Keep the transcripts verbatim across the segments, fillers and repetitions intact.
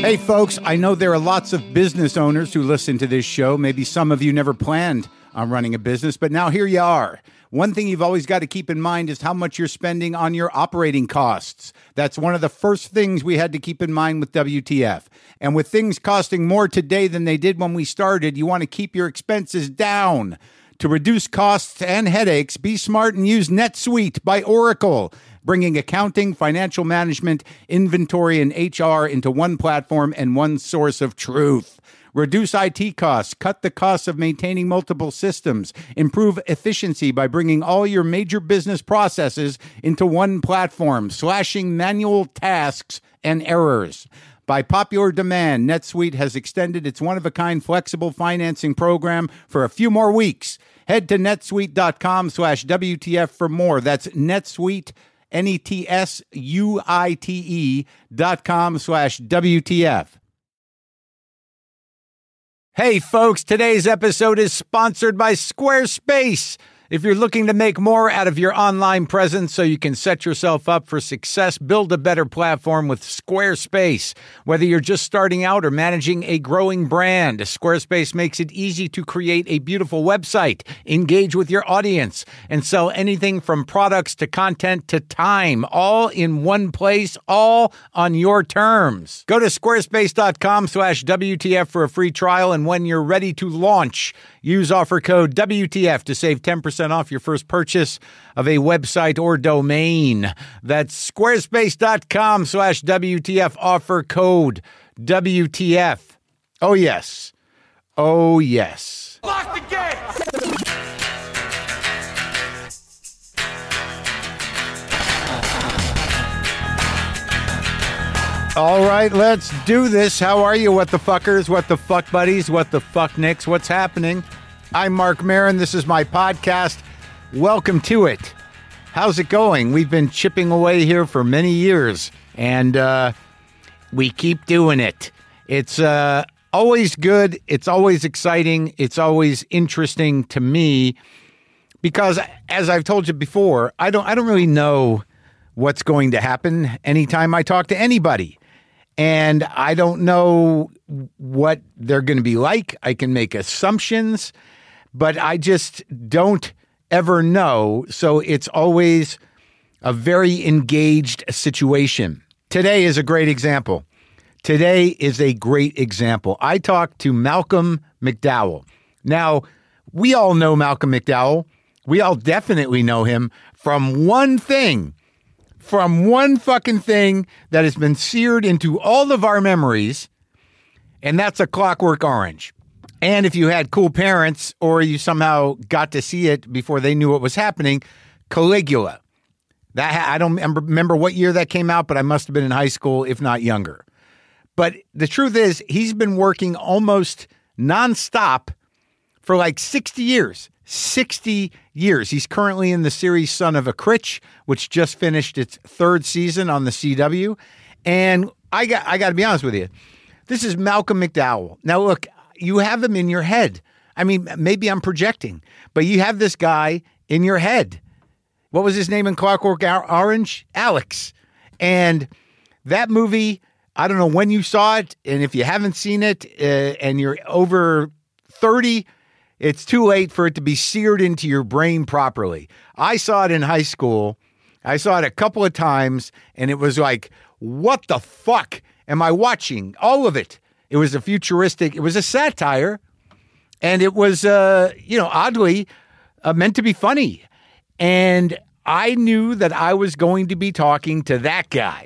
Hey, folks, I know there are lots of business owners who listen to this show. Maybe some of you never planned on running a business, but now here you are. One thing you've always got to keep in mind is how much you're spending on your operating costs. That's one of the first things we had to keep in mind with W T F. And with things costing more today than they did when we started, you want to keep your expenses down. To reduce costs and headaches, be smart and use NetSuite by Oracle, bringing accounting, financial management, inventory, and H R into one platform and one source of truth. Reduce I T costs, cut the costs of maintaining multiple systems, improve efficiency by bringing all your major business processes into one platform, slashing manual tasks and errors. By popular demand, NetSuite has extended its one-of-a-kind flexible financing program for a few more weeks. Head to netsuite.com slash WTF for more. That's NetSuite, N E T S U I T E dot com slash W T F. Hey, folks, today's episode is sponsored by Squarespace. If you're looking to make more out of your online presence so you can set yourself up for success, build a better platform with Squarespace. Whether you're just starting out or managing a growing brand, Squarespace makes it easy to create a beautiful website, engage with your audience, and sell anything from products to content to time, all in one place, all on your terms. Go to squarespace.com slash WTF for a free trial, and when you're ready to launch, use offer code W T F to save ten percent off your first purchase of a website or domain. That's squarespace.com slash WTF, offer code W T F. Oh, yes. Oh, yes. Lock the gate! All right, let's do this. How are you, what the fuckers, what the fuck buddies, what the fuck nicks, what's happening? I'm Mark Maron. This is my podcast. Welcome to it. How's it going? We've been chipping away here for many years, and uh, we keep doing it. It's uh, always good. It's always exciting. It's always interesting to me because, as I've told you before, I don't. I don't really know what's going to happen anytime I talk to anybody. And I don't know what they're going to be like. I can make assumptions, but I just don't ever know. So it's always a very engaged situation. Today is a great example. Today is a great example. I talked to Malcolm McDowell. Now, we all know Malcolm McDowell. We all definitely know him from one thing. From one fucking thing that has been seared into all of our memories, and that's A Clockwork Orange. And if you had cool parents or you somehow got to see it before they knew what was happening, Caligula. That I don't remember what year that came out, but I must have been in high school, if not younger. But the truth is, he's been working almost nonstop for like sixty years. sixty years. He's currently in the series Son of a Critch, which just finished its third season on the C W. And I got I got to be honest with you. This is Malcolm McDowell. Now, look, you have him in your head. I mean, maybe I'm projecting, but you have this guy in your head. What was his name in Clockwork Orange? Alex. And that movie, I don't know when you saw it, and if you haven't seen it uh, and you're over thirty, it's too late for it to be seared into your brain properly. I saw it in high school. I saw it a couple of times, and it was like, what the fuck am I watching? All of it. It was a futuristic, it was a satire, and it was, uh, you know, oddly uh, meant to be funny. And I knew that I was going to be talking to that guy.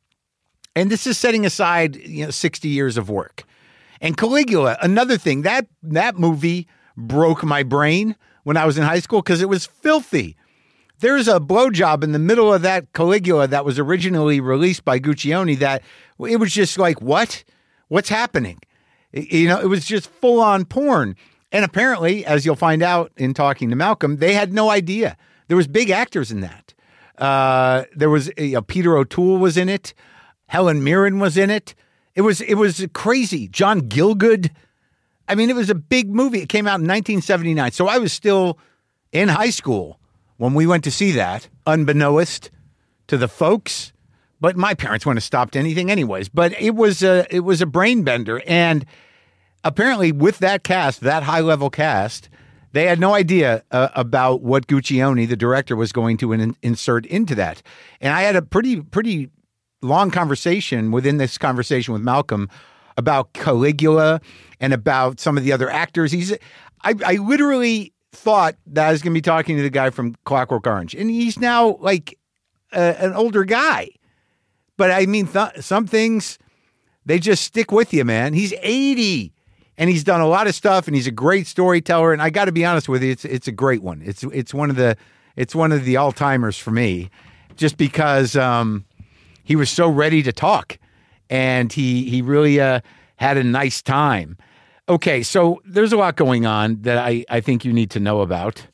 And this is setting aside, you know, sixty years of work. And Caligula, another thing, that that movie broke my brain when I was in high school because it was filthy. There's a blowjob in the middle of that Caligula that was originally released by Guccione that it was just like, what? What's happening? You know, it was just full on porn. And apparently, as you'll find out in talking to Malcolm, they had no idea. There was big actors in that. Uh, there was, you know, Peter O'Toole was in it. Helen Mirren was in it. It was, it was crazy. John Gielgud. I mean, it was a big movie. It came out in nineteen seventy-nine. So I was still in high school when we went to see that, unbeknownst to the folks. But my parents wouldn't have stopped anything anyways. But it was a, it was a brain bender. And apparently with that cast, that high-level cast, they had no idea uh, about what Guccione, the director, was going to in, insert into that. And I had a pretty, pretty long conversation within this conversation with Malcolm about Caligula and about some of the other actors. He's, I, I literally thought that I was going to be talking to the guy from Clockwork Orange. And he's now like uh, an older guy. But I mean, th- some things, they just stick with you, man. He's eighty and he's done a lot of stuff and he's a great storyteller. And I got to be honest with you, it's it's a great one. It's it's one of the it's one of the all-timers for me, just because um, he was so ready to talk and he he really uh, had a nice time. Okay, so there's a lot going on that I, I think you need to know about.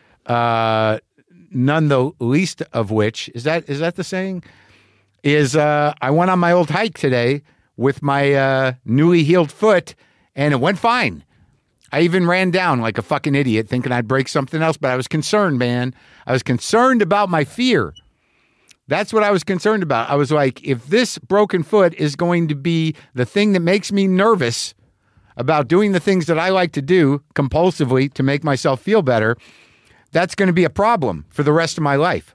Uh, none the least of which is that is that the saying? Is uh, I went on my old hike today with my uh, newly healed foot, and it went fine. I even ran down like a fucking idiot thinking I'd break something else, but I was concerned, man. I was concerned about my fear. That's what I was concerned about. I was like, if this broken foot is going to be the thing that makes me nervous about doing the things that I like to do compulsively to make myself feel better, that's going to be a problem for the rest of my life.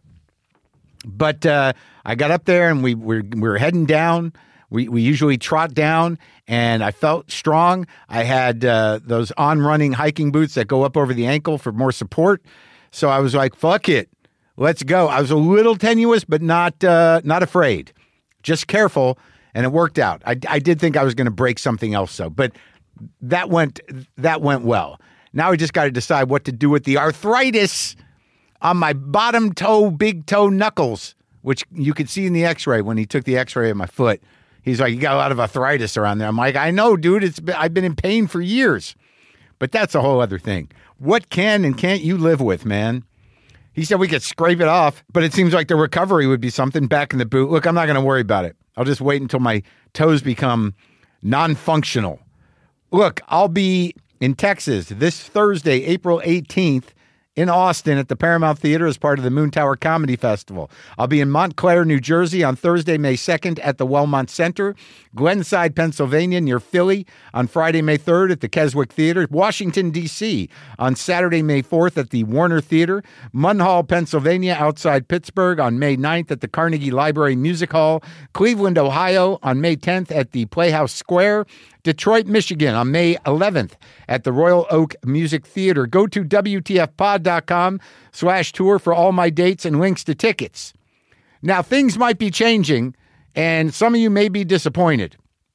But uh, I got up there and we were, we were heading down. We we usually trot down, and I felt strong. I had uh, those on-running hiking boots that go up over the ankle for more support. So I was like, fuck it. Let's go. I was a little tenuous, but not uh, not afraid. Just careful, and it worked out. I, I did think I was going to break something else, though, but that went that went well. Now we just got to decide what to do with the arthritis on my bottom toe, big toe knuckles, which you could see in the x-ray when he took the x-ray of my foot. He's like, you got a lot of arthritis around there. I'm like, I know, dude. It's been, I've been in pain for years. But that's a whole other thing. What can and can't you live with, man? He said we could scrape it off, but it seems like the recovery would be something back in the boot. Look, I'm not going to worry about it. I'll just wait until my toes become non-functional. Look, I'll be in Texas this Thursday, April eighteenth, in Austin at the Paramount Theater as part of the Moon Tower Comedy Festival. I'll be in Montclair, New Jersey on Thursday, May second at the Wellmont Center, Glenside, Pennsylvania near Philly on Friday, May third at the Keswick Theater, Washington, D C on Saturday, May fourth at the Warner Theater, Munhall, Pennsylvania outside Pittsburgh on May ninth at the Carnegie Library Music Hall, Cleveland, Ohio on May tenth at the Playhouse Square, Detroit, Michigan on May eleventh at the Royal Oak Music Theater. Go to W T F pod dot com slash tour for all my dates and links to tickets. Now, things might be changing, and some of you may be disappointed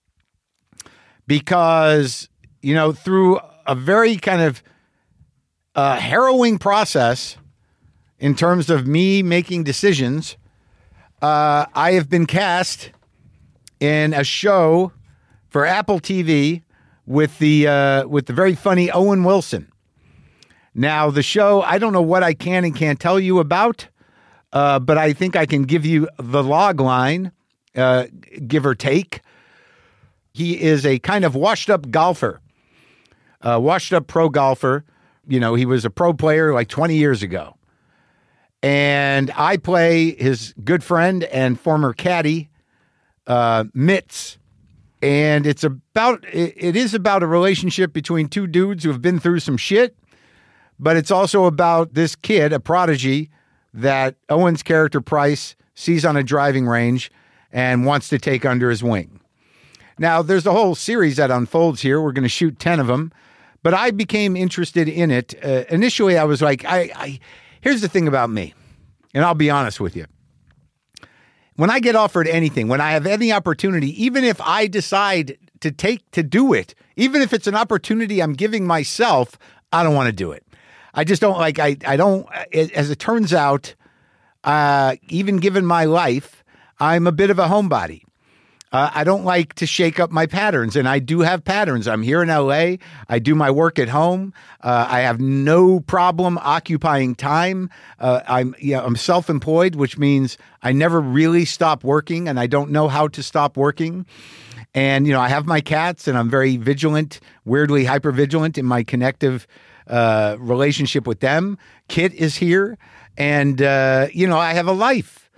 because, you know, through a very kind of uh, harrowing process in terms of me making decisions, uh, I have been cast in a show for Apple T V with the uh, with the very funny Owen Wilson. Now, the show, I don't know what I can and can't tell you about, uh, but I think I can give you the log line, uh, give or take. He is a kind of washed-up golfer, uh, washed-up pro golfer. You know, he was a pro player like twenty years ago. And I play his good friend and former caddy, uh, Mitz. And it's about, it is about a relationship between two dudes who have been through some shit, but it's also about this kid, a prodigy, that Owen's character Price sees on a driving range and wants to take under his wing. Now, there's a whole series that unfolds here. We're going to shoot ten of them, but I became interested in it. Uh, initially, I was like, I, I, here's the thing about me, and I'll be honest with you. When I get offered anything, when I have any opportunity, even if I decide to take to do it, even if it's an opportunity I'm giving myself, I don't want to do it. I just don't like, I, I don't, it, as it turns out, uh, even given my life, I'm a bit of a homebody. Uh, I don't like to shake up my patterns, and I do have patterns. I'm here in L A. I do my work at home. Uh, I have no problem occupying time. Uh, I'm you know, I'm self-employed, which means I never really stop working, and I don't know how to stop working. And, you know, I have my cats, and I'm very vigilant, weirdly hyper-vigilant in my connective uh, relationship with them. Kit is here, and, uh, you know, I have a life.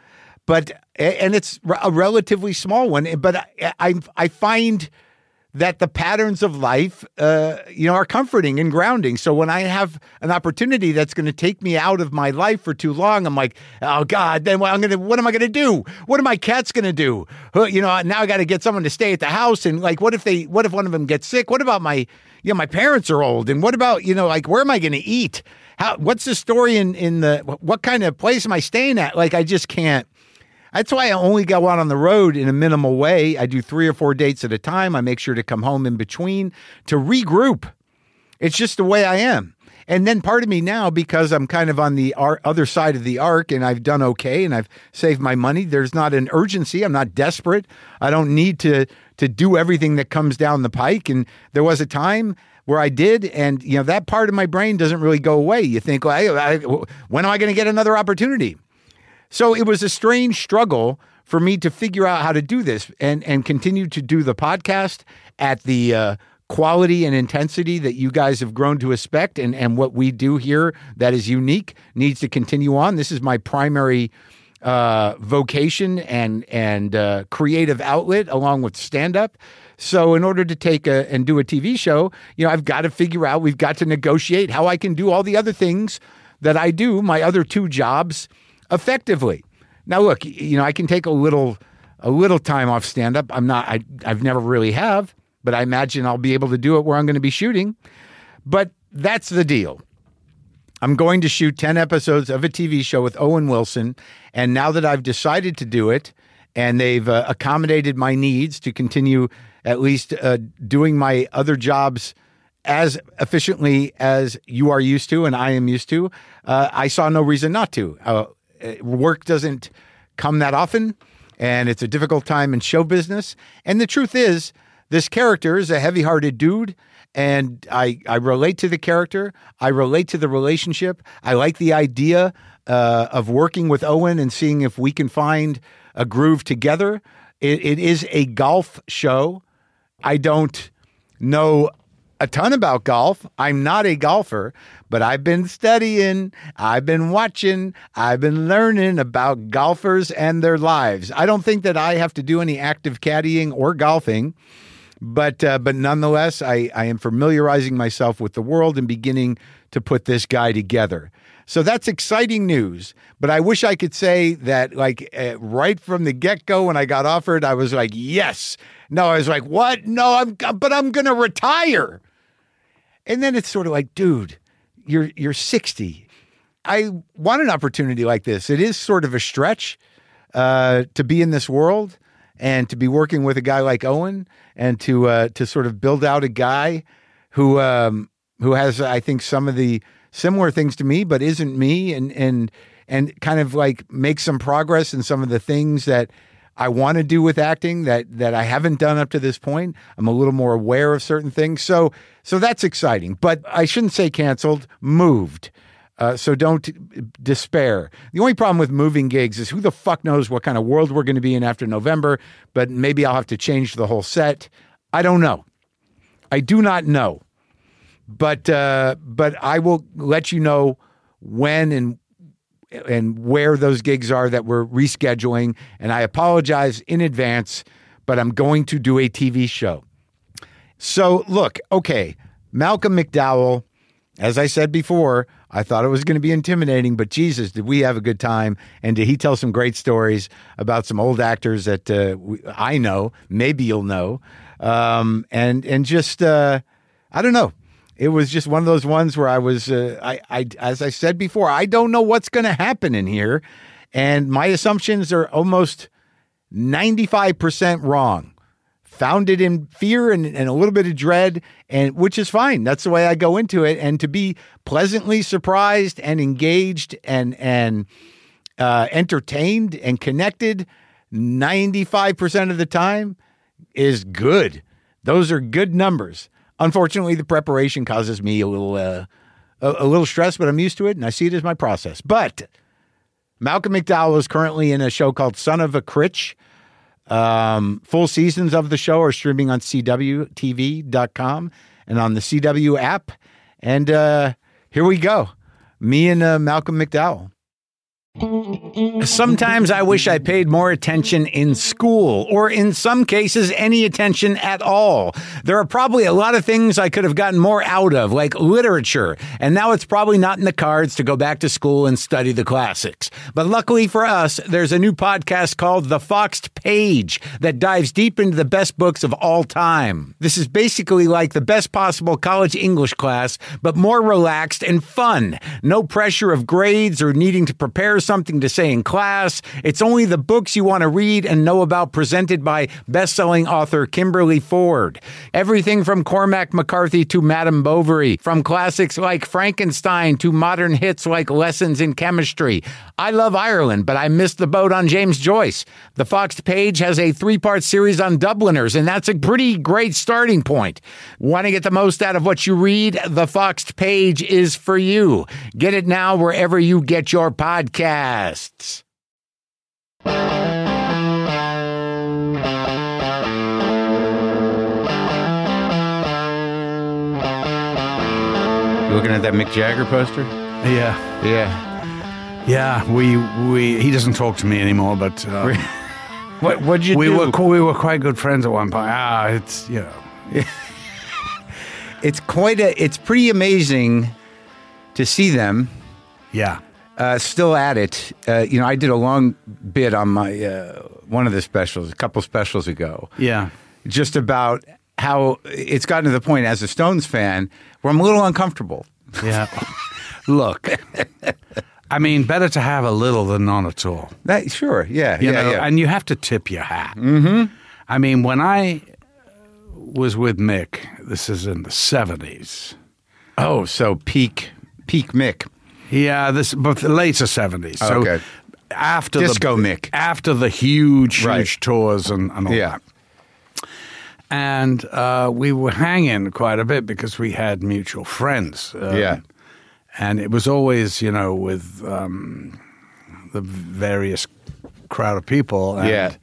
but and it's a relatively small one. But I I, I find that the patterns of life, uh, you know, are comforting and grounding. So when I have an opportunity that's going to take me out of my life for too long, I'm like, oh God, then what I'm going to, what am I going to do? What are my cats going to do? You know, now I got to get someone to stay at the house. And like, what if they, what if one of them gets sick? What about my, you know, my parents are old. And what about, you know, like, where am I going to eat? How, what's the story in, in the, what kind of place am I staying at? Like, I just can't. That's why I only go out on the road in a minimal way. I do three or four dates at a time. I make sure to come home in between to regroup. It's just the way I am. And then part of me now, because I'm kind of on the ar- other side of the arc and I've done okay and I've saved my money, there's not an urgency. I'm not desperate. I don't need to to do everything that comes down the pike. And there was a time where I did, and you know that part of my brain doesn't really go away. You think, well, I, I, when am I going to get another opportunity? So it was a strange struggle for me to figure out how to do this and, and continue to do the podcast at the uh, quality and intensity that you guys have grown to expect. And, and what we do here that is unique needs to continue on. This is my primary uh, vocation and, and uh, creative outlet along with stand-up. So in order to take a, and do a T V show, you know, I've got to figure out, we've got to negotiate how I can do all the other things that I do, my other two jobs, effectively. Now, look, you know, I can take a little, a little time off stand-up. I'm not, I, I've never really have, but I imagine I'll be able to do it where I'm going to be shooting. But that's the deal. I'm going to shoot ten episodes of a T V show with Owen Wilson. And now that I've decided to do it and they've uh, accommodated my needs to continue at least uh, doing my other jobs as efficiently as you are used to and I am used to, uh, I saw no reason not to. Uh, Work doesn't come that often, and it's a difficult time in show business. And the truth is, this character is a heavy-hearted dude, and I, I relate to the character. I relate to the relationship. I like the idea uh, of working with Owen and seeing if we can find a groove together. It, it is a golf show. I don't know a ton about golf. I'm not a golfer, but I've been studying, I've been watching, I've been learning about golfers and their lives. I don't think that I have to do any active caddying or golfing, but uh, but nonetheless, I, I am familiarizing myself with the world and beginning to put this guy together. So that's exciting news, but I wish I could say that like uh, right from the get-go when I got offered, I was like, yes. No, I was like, what? No, I'm, but I'm going to retire. And then it's sort of like, dude, you're you're sixty. I want an opportunity like this. It is sort of a stretch uh, to be in this world and to be working with a guy like Owen and to uh, to sort of build out a guy who um, who has, I think, some of the similar things to me, but isn't me, and and and kind of like make some progress in some of the things that I want to do with acting that that I haven't done up to this point. I'm a little more aware of certain things. So so that's exciting. But I shouldn't say canceled, moved. Uh, so don't despair. The only problem with moving gigs is who the fuck knows what kind of world we're going to be in after November, but maybe I'll have to change the whole set. I don't know. I do not know. But uh, but I will let you know when and and where those gigs are that we're rescheduling. And I apologize in advance, but I'm going to do a T V show. So look, okay, Malcolm McDowell, as I said before, I thought it was going to be intimidating, but Jesus, did we have a good time. And did he tell some great stories about some old actors that uh, we, I know, maybe you'll know. Um, and, and just, uh, I don't know. It was just one of those ones where I was, uh, I, I, as I said before, I don't know what's going to happen in here. And my assumptions are almost ninety-five percent wrong, founded in fear and, and a little bit of dread, and which is fine. That's the way I go into it. And to be pleasantly surprised and engaged and, and uh, entertained and connected ninety-five percent of the time is good. Those are good numbers. Unfortunately, the preparation causes me a little uh, a, a little stress, but I'm used to it, and I see it as my process. But Malcolm McDowell is currently in a show called Son of a Critch. Um, full seasons of the show are streaming on C W T V dot com and on the C W app. And uh, here we go. Me and uh, Malcolm McDowell. Sometimes I wish I paid more attention in school, or in some cases, any attention at all. There are probably a lot of things I could have gotten more out of, like literature, and now it's probably not in the cards to go back to school and study the classics. But luckily for us, there's a new podcast called The Foxed Page that dives deep into the best books of all time. This is basically like the best possible college English class, but more relaxed and fun. No pressure of grades or needing to prepare something to say in class. It's only the books you want to read and know about, presented by best-selling author Kimberly Ford. Everything from Cormac McCarthy to Madame Bovary, from classics like Frankenstein to modern hits like Lessons in Chemistry. I love Ireland, but I missed the boat on James Joyce. The Foxed Page has a three-part series on Dubliners, and that's a pretty great starting point. Want to get the most out of what you read? The Foxed Page is for you. Get it now wherever you get your podcasts. You looking at that Mick Jagger poster? Yeah, Yeah. yeah. We we he doesn't talk to me anymore, but uh, What what'd you we do? were we were quite good friends at one point. Ah, it's you know, It's quite a. It's pretty amazing to see them yeah, uh, still at it. Uh, you know, I did a long bit on my uh, one of the specials, a couple specials ago, yeah, just about how it's gotten to the point as a Stones fan where I'm a little uncomfortable. yeah. Look, I mean, better to have a little than none at all. That, sure, yeah, You yeah, know, yeah. and you have to tip your hat. Mm-hmm. I mean, when I was with Mick, this is in the seventies. Oh, so peak, peak Mick. Yeah, this but the later seventies. So Okay. after Disco the Mick. after the huge, Right. huge tours and, and all Yeah. that. And uh, we were hanging quite a bit because we had mutual friends. Uh, Yeah. And it was always, you know, with um, the various crowd of people. And, Yeah.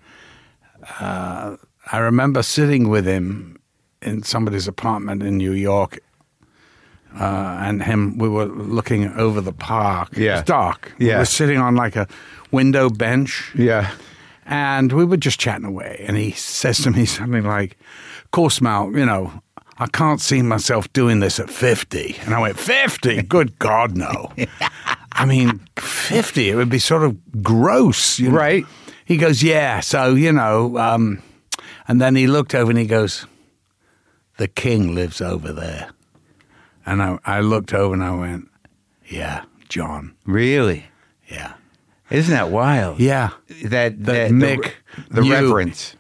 Uh, I remember sitting with him in somebody's apartment in New York, uh, and him. We were looking over the park. It Yeah. was dark. We Yeah. were sitting on like a window bench, Yeah. and we were just chatting away. And he says to me something like, "Of course, Mal, you know, I can't see myself doing this at fifty." And I went, fifty? Good God, no. I mean, fifty, it would be sort of gross. You know? Right. He goes, yeah, so, you know, um, and then he looked over and he goes, "The king lives over there." And I, I looked over and I went, "Yeah, John, Really? yeah. Isn't that wild? Yeah. That, That that Mick the, the knew. reverence.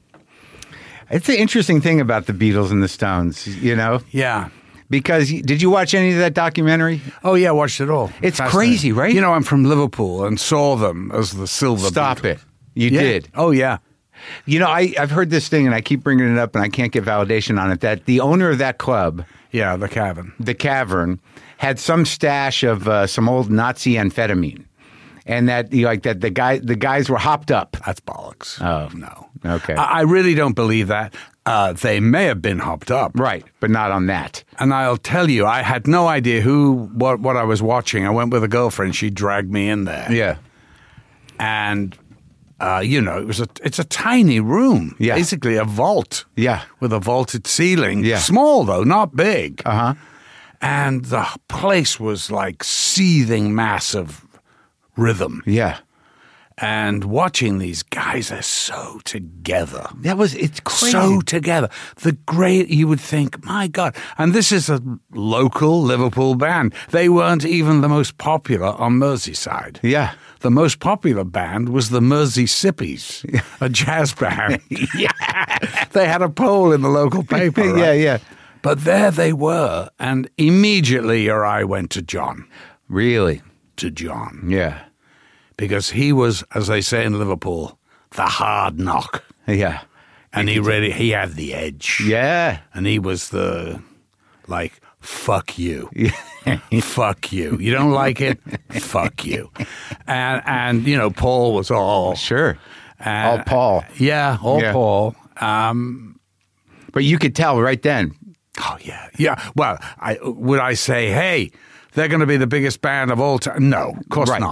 It's the interesting thing about the Beatles and the Stones, you know, Yeah. because did you watch any of that documentary? Oh, yeah, I watched it all. It's Fascinating. crazy, right? You know, I'm from Liverpool and saw them as the Silver Stop Beatles. it. You Yeah. did. Oh, yeah. You know, I, I've heard this thing and I keep bringing it up and I can't get validation on it, that the owner of that club, Yeah, the Cavern. the Cavern, had some stash of uh, some old Nazi amphetamine. And that, you know, like that the guy, the guys were hopped up. That's bollocks. Oh. No. Okay. I, I really don't believe that. Uh, they may have been hopped up. Right, but not on that. And I'll tell you, I had no idea who, what, what I was watching. I went with a girlfriend. She dragged me in there. Yeah. And, uh, you know, it was a, it's a tiny room. Yeah. Basically a vault. Yeah. With a vaulted ceiling. Yeah. Small, though, not big. Uh-huh. And the place was like seething mass of rhythm. Yeah. And watching these guys, they're so together. That was, it's crazy. So together. The great, you would think, my God. And this is a local Liverpool band. They weren't even the most popular on Merseyside. Yeah. The most popular band was the Merseysippies, a jazz band. Yeah. They had a poll in the local paper. Right? Yeah, yeah. But there they were. And immediately your eye went to John. Really? To John. Yeah. Because he was, as they say in Liverpool, the hard knock. Yeah. And he really, he had the edge. Yeah. And he was the, like, fuck you. Fuck you. You don't like it? Fuck you. And, and you know, Paul was all... Sure. Uh, All Paul. Yeah, all Yeah. Paul. Um, But you could tell right then. oh, yeah. Yeah. Well, I, would I say, hey, they're going to be the biggest band of all time? No, of course Right. not.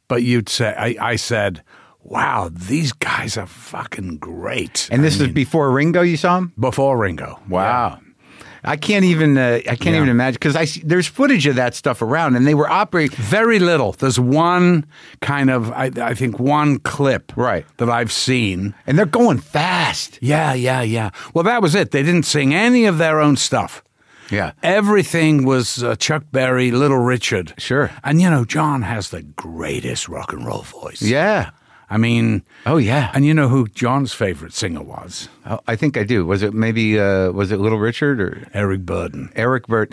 but you'd say, I, I said, wow, these guys are fucking great. And this I is mean, before Ringo, you saw him? before Ringo. Wow. I can't even, uh, I can't Yeah. even imagine, because I see, there's footage of that stuff around, and they were operating. Very little. There's one kind of, I, I think, one clip Right. that I've seen. And they're going fast. Yeah, yeah, yeah. Well, that was it. They didn't sing any of their own stuff. Yeah. Everything was uh, Chuck Berry, Little Richard. Sure. And, you know, John has the greatest rock and roll voice. Yeah. I mean, Oh, yeah. and you know who John's favorite singer was? Oh, I think I do. Was it maybe, uh, was it Little Richard or Eric Burden. Eric Burt?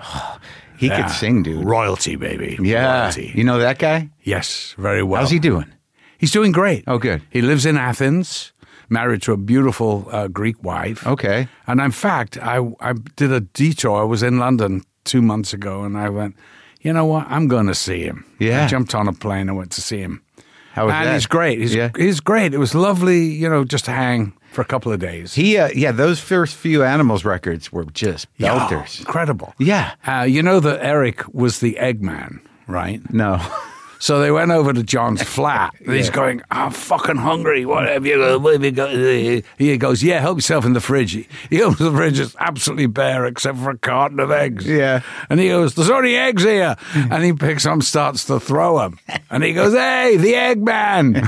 He Yeah. could sing, dude. Royalty, baby. Yeah. Royalty. You know that guy? Yes, very well. How's he doing? He's doing great. Oh, good. He lives in Athens, married to a beautiful uh, Greek wife. Okay. And in fact, I, I did a detour. I was in London two months ago, and I went, you know what? I'm going to see him. Yeah. I jumped on a plane and went to see him. How was and that? he's great. He's, Yeah. he's great. It was lovely, you know, just to hang for a couple of days. He, uh, yeah, those first few Animals records were just Yeah, belters. incredible. Yeah. Uh, you know that Eric was the Eggman, right? No. So they went over to John's flat. And he's going, I'm fucking hungry. What have you got? What have you got? He goes, yeah, help yourself in the fridge. He opens the fridge, it's absolutely bare except for a carton of eggs. Yeah. And he goes, there's only eggs here. And he picks them, starts to throw them. And he goes, hey, the Eggman.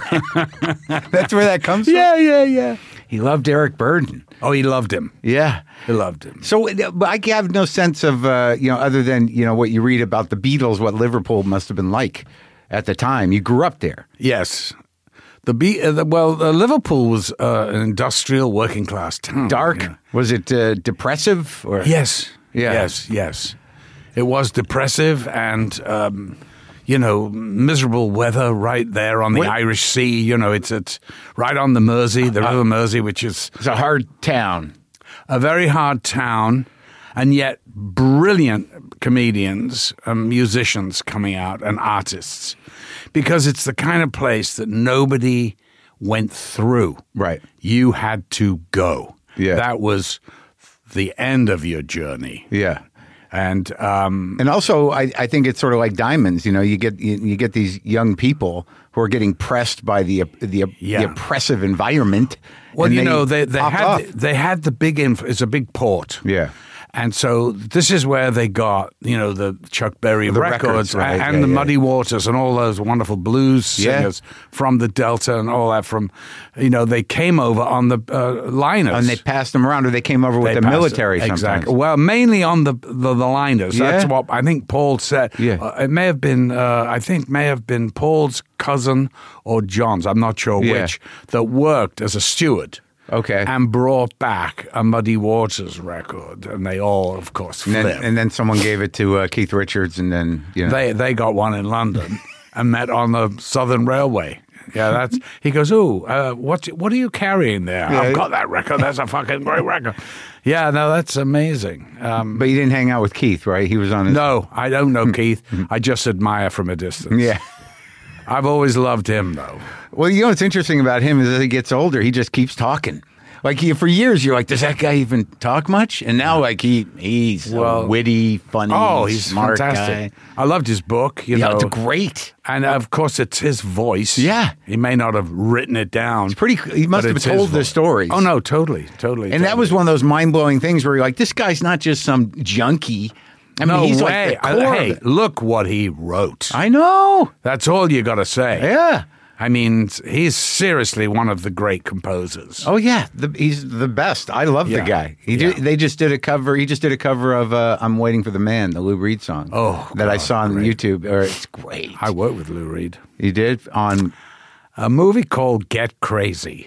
That's where that comes from? yeah, yeah, yeah. He loved Eric Burden. Oh, he loved him. Yeah. He loved him. So, uh, but I have no sense of, uh, you know, other than, you know, what you read about the Beatles, what Liverpool must have been like at the time. You grew up there. Yes. The be uh, the, well, uh, Liverpool was uh, an industrial working class town. Dark? Yeah. Was it uh, depressive? Or Yes. Yeah. Yes. Yes. It was depressive and, um, you know, miserable weather right there on the What- Irish Sea. You know, it's it's right on the Mersey, the River Mersey, which is It's a hard town. a very hard town, and yet brilliant comedians and musicians coming out and artists, because it's the kind of place that nobody went through. Right. You had to go. Yeah. That was the end of your journey. Yeah. And um, And also, I, I think it's sort of like diamonds. You know, you get you, you get these young people who are getting pressed by the the, Yeah. the oppressive environment. well, and you know, they they pop had off. the, they had the big inf- it's a big port. Yeah. And so this is where they got, you know, the Chuck Berry The records, records, right, and yeah, the yeah. Muddy Waters and all those wonderful blues Yeah. singers from the Delta and all that from, you know, they came over on the uh, liners. And they passed them around, or they came over with They the passed military it. sometimes. Exactly. Well, mainly on the the, the liners. That's Yeah. what I think Paul said. Yeah. Uh, it may have been, uh, I think, may have been Paul's cousin or John's. I'm not sure Yeah. which that worked as a steward. Okay. And brought back a Muddy Waters record, and they all, of course, And flipped. then, and then someone gave it to uh, Keith Richards, and then, you know. They they got one in London and met on the Southern Railway. Yeah, that's. He goes, "Ooh, uh, what what are you carrying there? Yeah. I've got that record. That's a fucking great record." Yeah, no, that's amazing. Um, But you didn't hang out with Keith, right? He was on his. no, I don't know Keith. I just admire from a distance. Yeah. I've always loved him, though. Well, you know what's interesting about him is as he gets older, he just keeps talking. Like he, for years, you're like, does that guy even talk much? And now, like he he's Well- a witty, funny, Oh, he's smart fantastic. guy. I loved his book. You Yeah, know, it's great. and of course, it's his voice. Yeah. he may not have written it down. It's pretty. He must but have it's his told the voice. stories. Oh no, totally, totally. And that was one of those mind blowing things where you're like, this guy's not just some junkie. I mean, no he's way. like the core I- hey, of it. look what he wrote. I know. That's all you got to say. Yeah. I mean, he's seriously one of the great composers. Oh yeah, the, he's the best. I love Yeah. the guy. He Yeah. did, they just did a cover. He just did a cover of uh, "I'm Waiting for the Man," the Lou Reed song. Oh, that I God, saw on great. YouTube. Or it's great. I worked with Lou Reed. He did on. A movie called Get Crazy.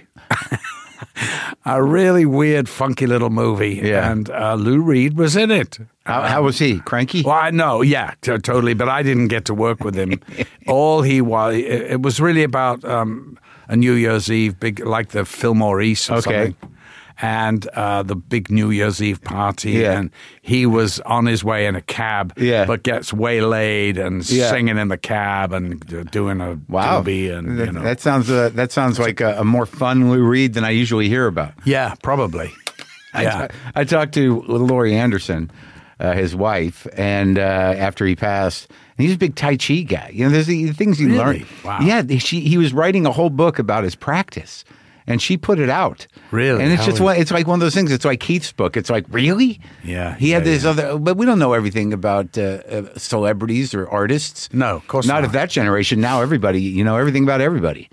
A really weird, funky little movie. Yeah. And uh, Lou Reed was in it. How, how was he? Cranky? Well, I know, yeah, t- totally. But I didn't get to work with him. All he was, it, it was really about um, a New Year's Eve, big like the Fillmore East or Okay. something. And uh, the big New Year's Eve party, Yeah. and he was on his way in a cab, Yeah. but gets waylaid and Yeah. singing in the cab and uh, doing a Wow, doobie and that, you know, that sounds uh, that sounds like a, a more fun Lou Reed than I usually hear about. yeah, probably, I yeah, ta- I talked to Laurie Anderson uh, his wife, and uh, after he passed, and he's a big Tai Chi guy. You know, there's the things you Really? learn. Wow. Yeah, she, he was writing a whole book about his practice, and she put it out. Really? And it's How just is- one, it's like one of those things. It's like Keith's book. It's like, really? Yeah, He had yeah, this yeah. other, but we don't know everything about uh, uh, celebrities or artists. No, of course not. not. of that generation. Now everybody, you know, everything about everybody.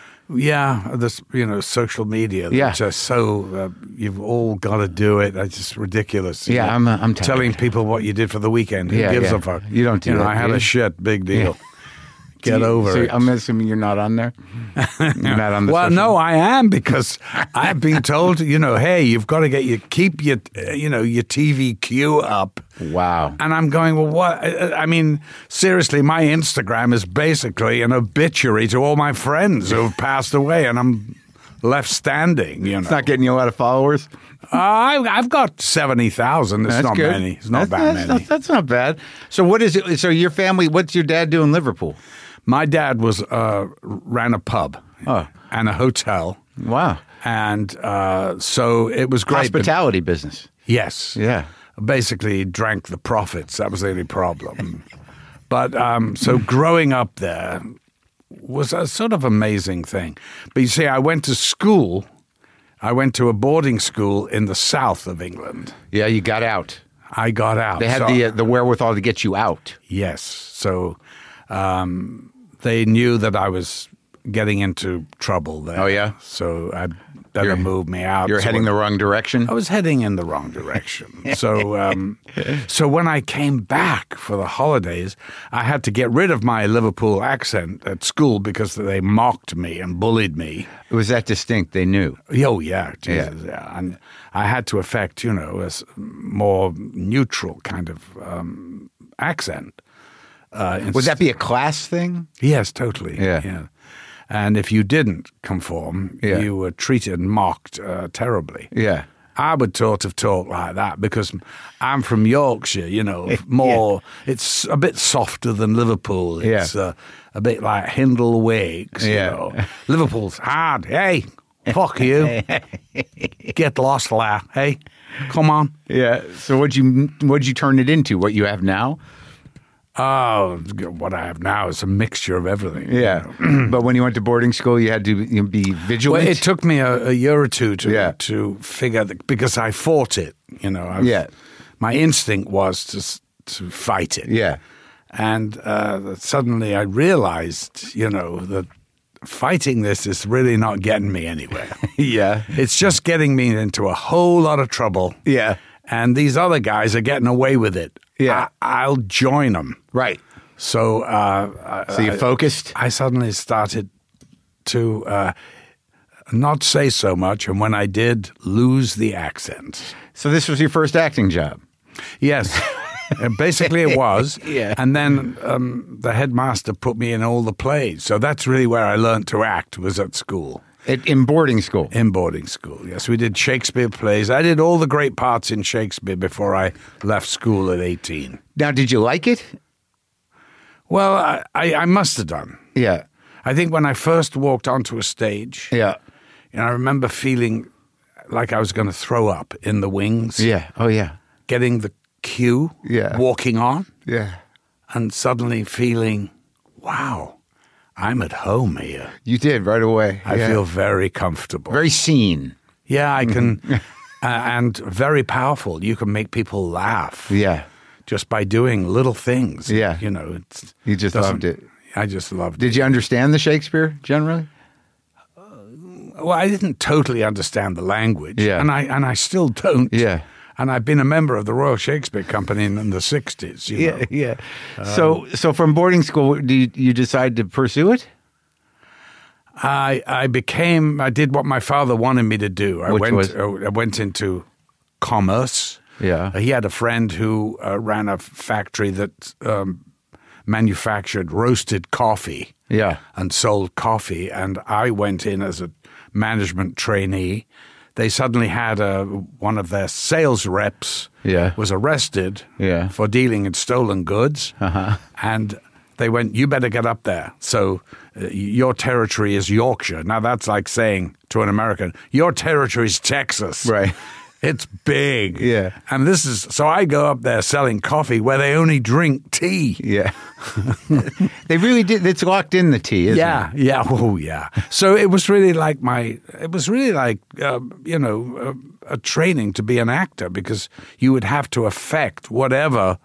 Yeah, this you know social media. Yeah. just so uh, you've all got to do it. It's just ridiculous. Yeah, You know, I'm, uh, I'm tired. telling people what you did for the weekend. Who Yeah, gives yeah. a fuck? You don't do know, that, I had do you? a shit. Big deal. Get So you- over so it. I'm assuming you're not on there. You're not on the. Well, social- no, I am because I've been told, you know, hey, you've got to get your keep your, uh, you know, your T V queue up. Wow. And I'm going, well, what? I I mean, seriously, my Instagram is basically an obituary to all my friends who have passed away, and I'm left standing. You know, It's not getting you a lot of followers. uh, I, I've got seventy thousand. It's That's not good. many. It's not that's, that that's many. Not, that's not bad. So what is it? So your family? What's your dad do in Liverpool? My dad was uh, ran a pub Oh. and a hotel, Wow. and uh, so it was great. but- Hospitality business. Yes. Yeah. Basically drank the profits. That was the only problem. But um, so growing up there was a sort of amazing thing. But you see, I went to school. I went to a boarding school in the south of England. Yeah. You got out. I got out. They had So- the uh, the wherewithal to get you out. Yes. So um, they knew that I was getting into trouble there. Oh, yeah? So I better You're- move me out. You're So heading when- the wrong direction. I was heading in the wrong direction. So, um, so when I came back for the holidays, I had to get rid of my Liverpool accent at school because they mocked me and bullied me. It was that distinct. They knew. Oh yeah, Jesus, yeah. And I had to affect, you know, a s- more neutral kind of um, accent. Uh, Would that be a class thing? Yes, totally. Yeah. yeah. And if you didn't conform, Yeah. you were treated and mocked uh, terribly. Yeah. I would sort of talk like that because I'm from Yorkshire, you know, more, it's a bit softer than Liverpool. It's Yeah. uh, a bit like Hindle Wakes, you Yeah. know. Liverpool's hard. Hey, fuck you. Get lost, lad. Hey, come on. Yeah. So what'd you what'd you turn it into? What you have now? Oh, what I have now is a mixture of everything. Yeah. But when you went to boarding school, you had to you know, be vigilant. Well, it took me a, a year or two to Yeah. to figure that because I fought it. You know, I was- Yeah. My instinct was to s- to fight it. Yeah. And uh, suddenly I realized, you know, that fighting this is really not getting me anywhere. Yeah. It's just getting me into a whole lot of trouble. Yeah. And these other guys are getting away with it. Yeah. I, I'll join them. Right. So, uh, So you I, focused. I suddenly started to uh, not say so much. And when I did, lose the accent. So this was your first acting job. Yes. Uh, Basically, it was. Yeah. And then um, the headmaster put me in all the plays. So that's really where I learned to act, was at school, At, in boarding school. in boarding school. Yes, we did Shakespeare plays. I did all the great parts in Shakespeare before I left school at eighteen. Now, did you like it? Well, I, I, I must have done. Yeah. I think when I first walked onto a stage, Yeah. you know, I remember feeling like I was going to throw up in the wings, Yeah. Oh, yeah. getting the cue, Yeah. walking on, Yeah. and suddenly feeling, wow, I'm at home here. You did right away. I Yeah. feel very comfortable. very seen. yeah, I can, uh, and very powerful. You can make people laugh Yeah. just by doing little things. Yeah. You know, it's, You just doesn't- loved it. I just loved Did it. you understand the Shakespeare generally? Well, I didn't totally understand the language. Yeah. And I, and I still don't. Yeah. And I've been a member of the Royal Shakespeare Company in, in the sixties. You know. Yeah. Yeah. so, so from boarding school, do you, you decide to pursue it? I I became I did what my father wanted me to do. I Which went was? uh, I went into commerce. Yeah. Uh, he had a friend who uh, ran a factory that um, manufactured roasted coffee. Yeah. And sold coffee, and I went in as a management trainee. They suddenly had a one of their sales reps Yeah. was arrested Yeah. for dealing in stolen goods, Uh-huh. and they went, "You better get up there." So uh, your territory is Yorkshire. Now that's like saying to an American, "Your territory is Texas." Right. It's big. Yeah. And this is, so I go up there selling coffee where they only drink tea. Yeah. They really did. It's locked in the tea, isn't Yeah, it? yeah, oh yeah. So it was really like my, it was really like, uh, you know, uh, a training to be an actor, because you would have to affect whatever,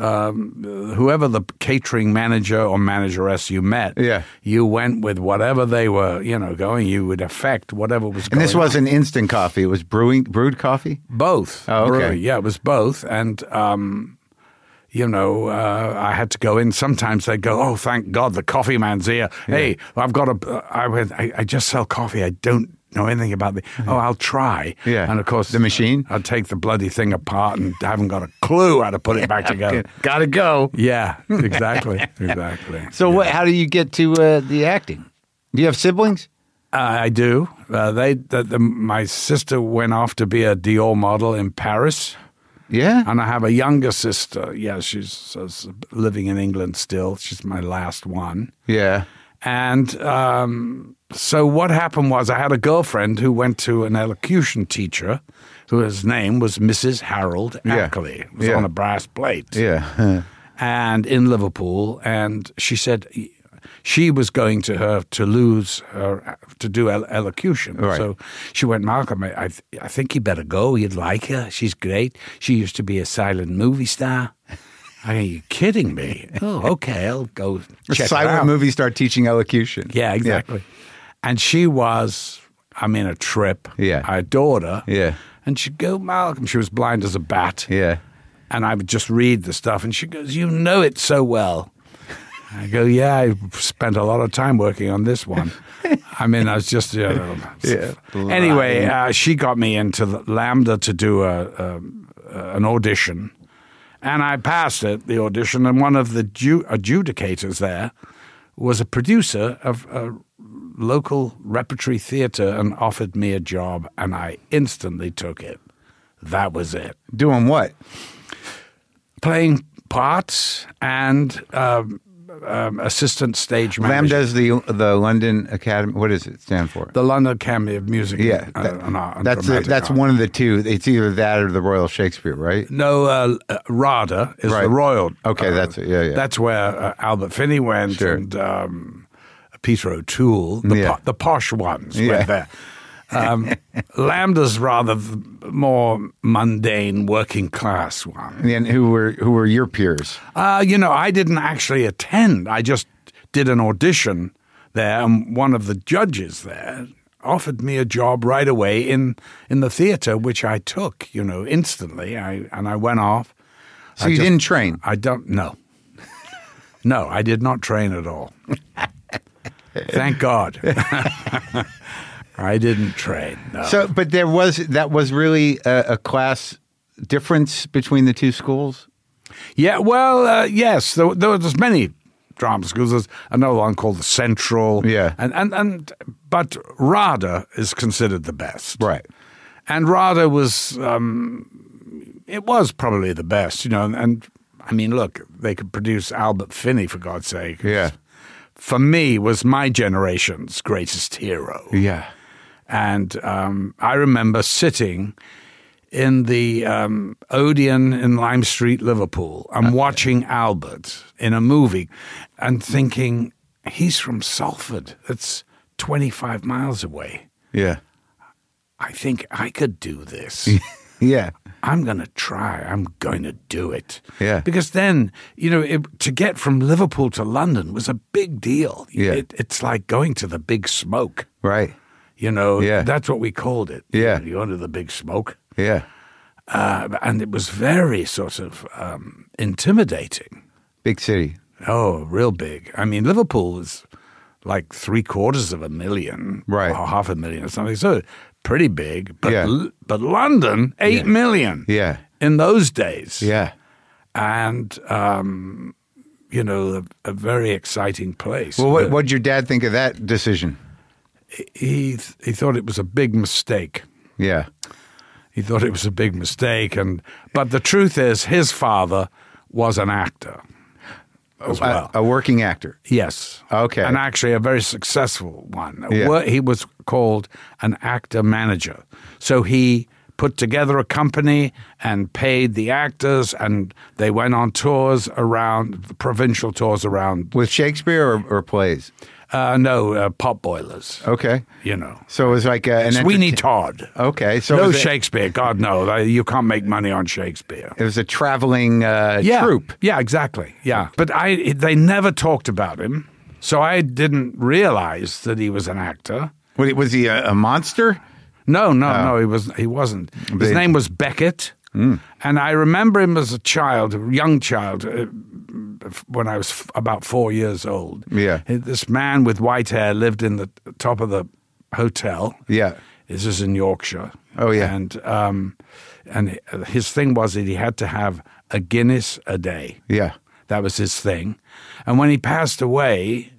um, whoever the catering manager or manageress you met. Yeah. You went with whatever they were, you know, going, you would affect whatever was And going this on. wasn't instant coffee. It was brewing, brewed coffee? Both. Oh, okay. Really. Yeah, it was both. And, um, you know, uh, I had to go in. Sometimes they'd go, oh, thank God the coffee man's here. Hey, I've got a, I, would- I, I just sell coffee. I don't know anything about the, oh, I'll try. Yeah. And of course, The machine? I'd take the bloody thing apart and haven't got a clue how to put it back together. Gotta go. Yeah, exactly. Exactly. So what, how do you get to uh, the acting? Do you have siblings? Uh, I do. Uh, they, the, the, my sister went off to be a Dior model in Paris. Yeah. And I have a younger sister. Yeah, she's uh, living in England still. She's my last one. Yeah. And um, so what happened was I had a girlfriend who went to an elocution teacher whose name was Missus Harold Yeah. Ackley. It was Yeah. on a brass plate. Yeah. And in Liverpool. And she said she was going to her Toulouse her, to do el- elocution. Right. So she went, Malcolm, I, I, I think you better go. You'd like her. She's great. She used to be a silent movie star. Are you kidding me? Oh, okay, I'll go check it Silent out. movie star teaching elocution. Yeah, exactly. And she was, I mean, a trip. Yeah. I adored her. Yeah. And she'd go, Malcolm, she was blind as a bat. Yeah. And I would just read the stuff, and she goes, you know it so well. I go, yeah, I spent a lot of time working on this one. I mean, I was just, you know. Yeah. Anyway, uh, she got me into the Lambda to do a, a, an audition. And I passed it, the audition, and one of the ju- adjudicators there was a producer of a local repertory theater and offered me a job, and I instantly took it. That was it. Doing what? Playing parts and um, um, assistant stage manager. Lambda's the the London Academy. What does it stand for? The London Academy of Music. Yeah, and, that- and, Art- and that's the, Dramatic that's Art. one of the two. It's either that or the Royal Shakespeare, right? No, uh, uh, RADA is Right. the Royal. Okay, uh, that's it. Yeah, yeah. That's where uh, Albert Finney went, Sure. and um, Peter O'Toole, the, Yeah. po- the posh ones, Yeah. went there. Um, Lambda's rather the more mundane, working class one. And who were who were your peers? Uh, you know, I didn't actually attend. I just did an audition there, and one of the judges there offered me a job right away in, in the theater, which I took, you know, instantly. I and I went off. So I you just- didn't train. I don't no. No, I did not train at all. Thank God. I didn't train. No. So, but there was that was really a, a class difference between the two schools. Yeah, well, uh, yes, there, there, there's many drama schools. There's another one called the Central. Yeah. and and and but RADA is considered the best, Right. And RADA was, um, it was probably the best, you know. And, and I mean, look, they could produce Albert Finney, for God's sake. Yeah. For me, was my generation's greatest hero. Yeah. And um, I remember sitting in the um, Odeon in Lime Street, Liverpool, and watching Albert in a movie and thinking, he's from Salford. It's twenty-five miles away. Yeah. I think I could do this. Yeah. I'm going to try. I'm going to do it. Yeah. Because then, you know, it, to get from Liverpool to London was a big deal. Yeah. It, it's like going to the Big Smoke. Right. You know, Yeah. that's what we called it. Yeah. You go to the Big Smoke. Yeah. Uh, and it was very sort of um, intimidating. Big city. Oh, real big. I mean, Liverpool was like three quarters of a million. Right. Or half a million or something. So pretty big. But, Yeah. L- but London, eight Yeah. million Yeah. in those days. Yeah. And, um, you know, a, a very exciting place. Well, what But what'd your dad think of that decision? he, he thought it was a big mistake. Yeah. He thought it was a big mistake, and but the truth is, his father was an actor as well. A, a working actor. Yes, Okay. and actually a very successful one. Yeah. Wo- He was called an actor manager, so he put together a company and paid the actors, and they went on tours around, provincial tours around. With Shakespeare or, or plays? Uh, no, uh, pot boilers. Okay. You know. So it was like a, an Sweeney entertain- Todd. Okay. So no it was a- Shakespeare. God, no. You can't make money on Shakespeare. It was a traveling uh, Yeah. troupe. Yeah, exactly. Yeah. But I, they never talked about him, so I didn't realize that he was an actor. Wait, was he a, a monster? No, no, no, he was. He wasn't. His But- name was Beckett, and I remember him as a child, a young child, uh, when I was f- about four years old. Yeah. This man with white hair lived in the top of the hotel. Yeah. This is in Yorkshire. Oh, yeah. and um, and his thing was that he had to have a Guinness a day. Yeah. That was his thing, and when he passed away.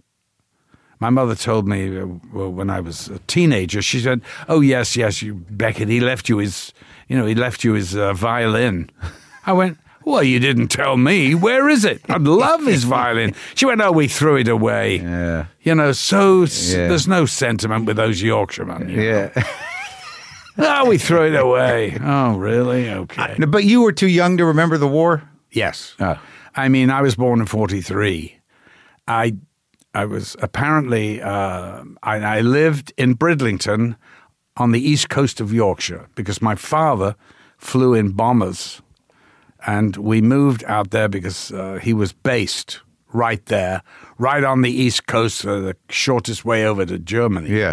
My mother told me uh, well, when I was a teenager, she said, "Oh yes, yes, you Beckett. He left you his, you know, he left you his uh, violin." I went, "Well, you didn't tell me. Where is it? I'd love his violin." She went, "Oh, we threw it away." Yeah. You know, so s Yeah. there's no sentiment with those Yorkshiremen. You Yeah. know? Oh, we threw it away. Oh, really? Okay. No, but you were too young to remember the war? Yes. Oh. I mean, I was born in forty-three. I I was apparently, uh, I, I lived in Bridlington on the east coast of Yorkshire because my father flew in bombers, and we moved out there because uh, he was based right there, right on the east coast, uh, the shortest way over to Germany. Yeah.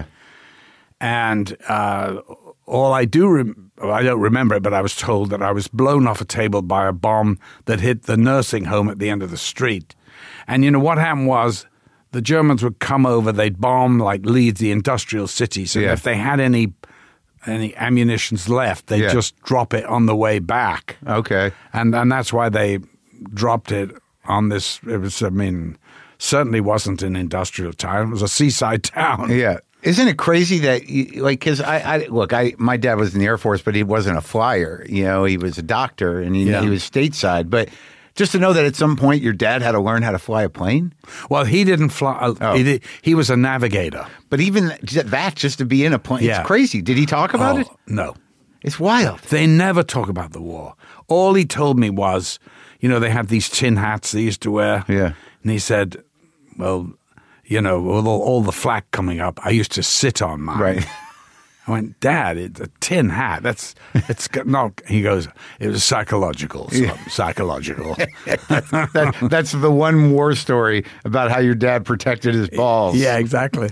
And uh, all I do, rem- well, I don't remember it, but I was told that I was blown off a table by a bomb that hit the nursing home at the end of the street. And you know what happened was the Germans would come over, they'd bomb like Leeds, the industrial cities, and Yeah. if they had any any ammunitions left, they'd Yeah. just drop it on the way back. Okay. And and that's why they dropped it on this. It was, I mean, certainly wasn't an industrial town. It was a seaside town. Yeah. Isn't it crazy that, you, like, because I, I, look, I, my dad was in the Air Force, but he wasn't a flyer. You know, he was a doctor and he, Yeah. he was stateside. But just to know that at some point your dad had to learn how to fly a plane. Well, he didn't fly. uh, Oh. He, did, he was a navigator. But even that, just to be in a plane, Yeah. it's crazy. Did he talk about Oh, it? No. It's wild. They never talk about the war. All he told me was, you know, they had these tin hats they used to wear. Yeah. And he said, well, you know, with all, all the flak coming up, I used to sit on mine. Right. I went, Dad, it's a tin hat. That's, it's got- not, he goes, it was psychological, so, psychological. that, that's the one war story about how your dad protected his balls. Yeah, exactly.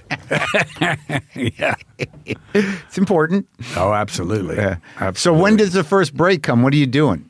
Yeah. It's important. Oh, absolutely. Yeah. Absolutely. So when does the first break come? What are you doing?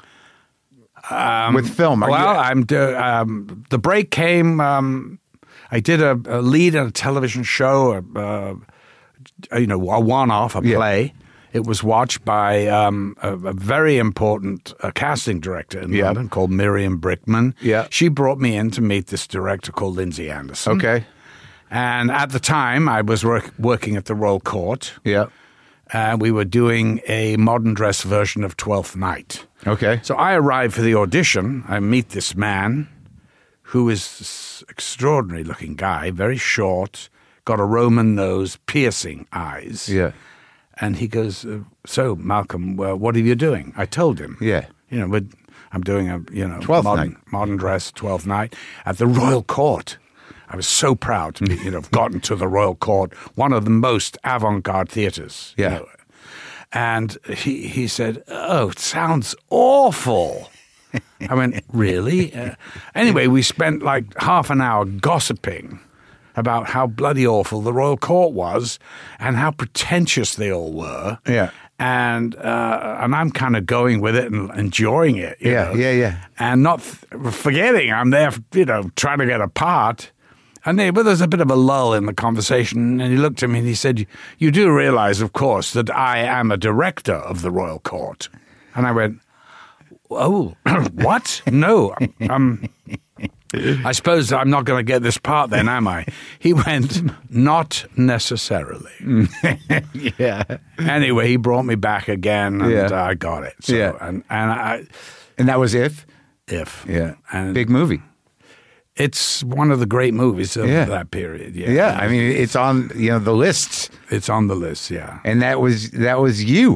With film? Are Well, you, I'm do, um, the break came. Um, I did a, a lead in a television show, uh, you know, a one-off, a Yeah. play. It was watched by um, a, a very important uh, casting director in Yeah. London called Miriam Brickman. Yeah. She brought me in to meet this director called Lindsay Anderson. okay. And at the time, I was work, working at the Royal Court. Yeah. And we were doing a modern dress version of Twelfth Night. Okay. So I arrive for the audition. I meet this man who is this extraordinary looking guy, very short, got a Roman nose, piercing eyes. Yeah. And he goes, uh, so Malcolm, well, what are you doing? I told him. Yeah. You know, but I'm doing a, you know, Twelfth modern, Night. modern dress, Twelfth Night at the Royal Court. I was so proud to be, you know, have gotten to the Royal Court, one of the most avant-garde theaters. you Yeah. know. And he, he said, oh, it sounds awful. I went, really? Uh, anyway, we spent like half an hour gossiping about how bloody awful the Royal Court was and how pretentious they all were. Yeah. And uh, and I'm kind of going with it and enjoying it. you Yeah, know, yeah, yeah. And not f- forgetting I'm there, you know, trying to get a part. And they, but there's a bit of a lull in the conversation, and he looked at me and he said, you do realize, of course, that I am a director of the Royal Court. And I went, oh, what? No. Um, I suppose I'm not going to get this part then, am I? He went, not necessarily. Yeah. Anyway, he brought me back again, and Yeah. uh, I got it. So, Yeah. And, and I, And that was If? if. Yeah. And Big movie. it's one of the great movies of Yeah. that period. Yeah. Yeah. I mean, it's on, you know, the lists. It's on the list, yeah. And that was that was you.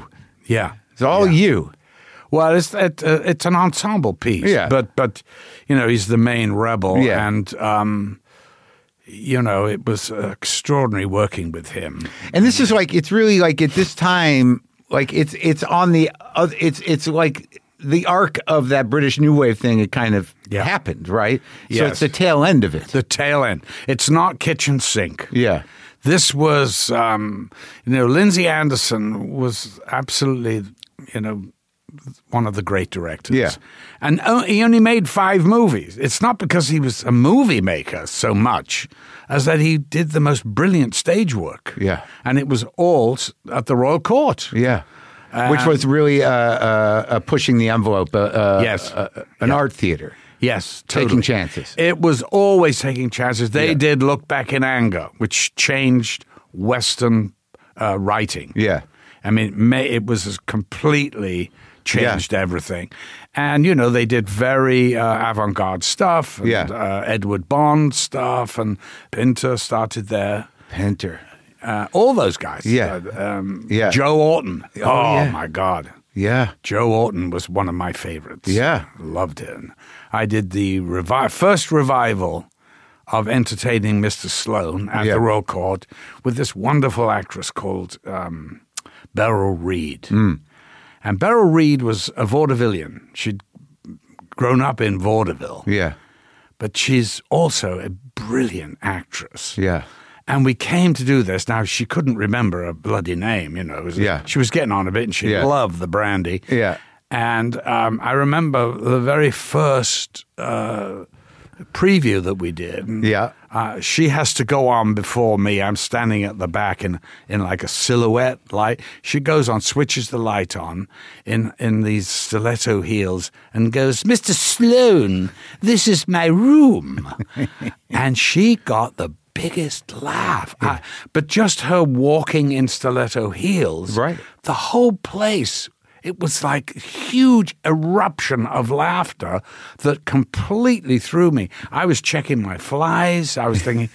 Yeah. It's all Yeah. you. Well, it's it, uh, it's an ensemble piece. Yeah. But but you know, he's the main rebel. Yeah. And um, you know, it was uh, extraordinary working with him. And this is like, it's really like at this time, like it's it's on the, uh, it's it's like the arc of that British New Wave thing. It kind of Yeah. happened, right? So Yes. it's the tail end of it. The tail end. It's not kitchen sink. Yeah. This was, um, you know, Lindsay Anderson was absolutely, you know, one of the great directors. Yeah. And o- he only made five movies. It's not because he was a movie maker so much as that he did the most brilliant stage work. Yeah. And it was all s- at the Royal Court. Yeah. Which was really uh, uh, uh, pushing the envelope. Uh, uh, Yes. Uh, an art theater. Yes, Taking totally. chances. It was always taking chances. They Yeah. did Look Back in Anger, which changed Western uh, writing. Yeah. I mean, it, may, it was completely changed everything. And, you know, they did very uh, avant-garde stuff. And, Yeah. uh, Edward Bond stuff. And Pinter started there. Pinter. Uh, all those guys. Yeah. Uh, um, Yeah. Joe Orton. Oh, yeah. my God. Yeah. Joe Orton was one of my favorites. Yeah. Loved him. I did the revi- first revival of Entertaining Mister Sloan at Yeah. the Royal Court with this wonderful actress called um, Beryl Reid. Mm. And Beryl Reid was a vaudevillian. She'd grown up in vaudeville, Yeah. but she's also a brilliant actress. Yeah. And we came to do this. Now, she couldn't remember a bloody name, you know. It was- Yeah. She was getting on a bit, and she Yeah. loved the brandy. Yeah. And um, I remember the very first uh, preview that we did. Yeah. Uh, she has to go on before me. I'm standing at the back in, in like a silhouette light. She goes on, switches the light on in, in these stiletto heels and goes, Mister Sloan, this is my room. And she got the biggest laugh. I, but just her walking in stiletto heels, Right. the whole place, it was like a huge eruption of laughter that completely threw me. I was checking my flies. I was thinking,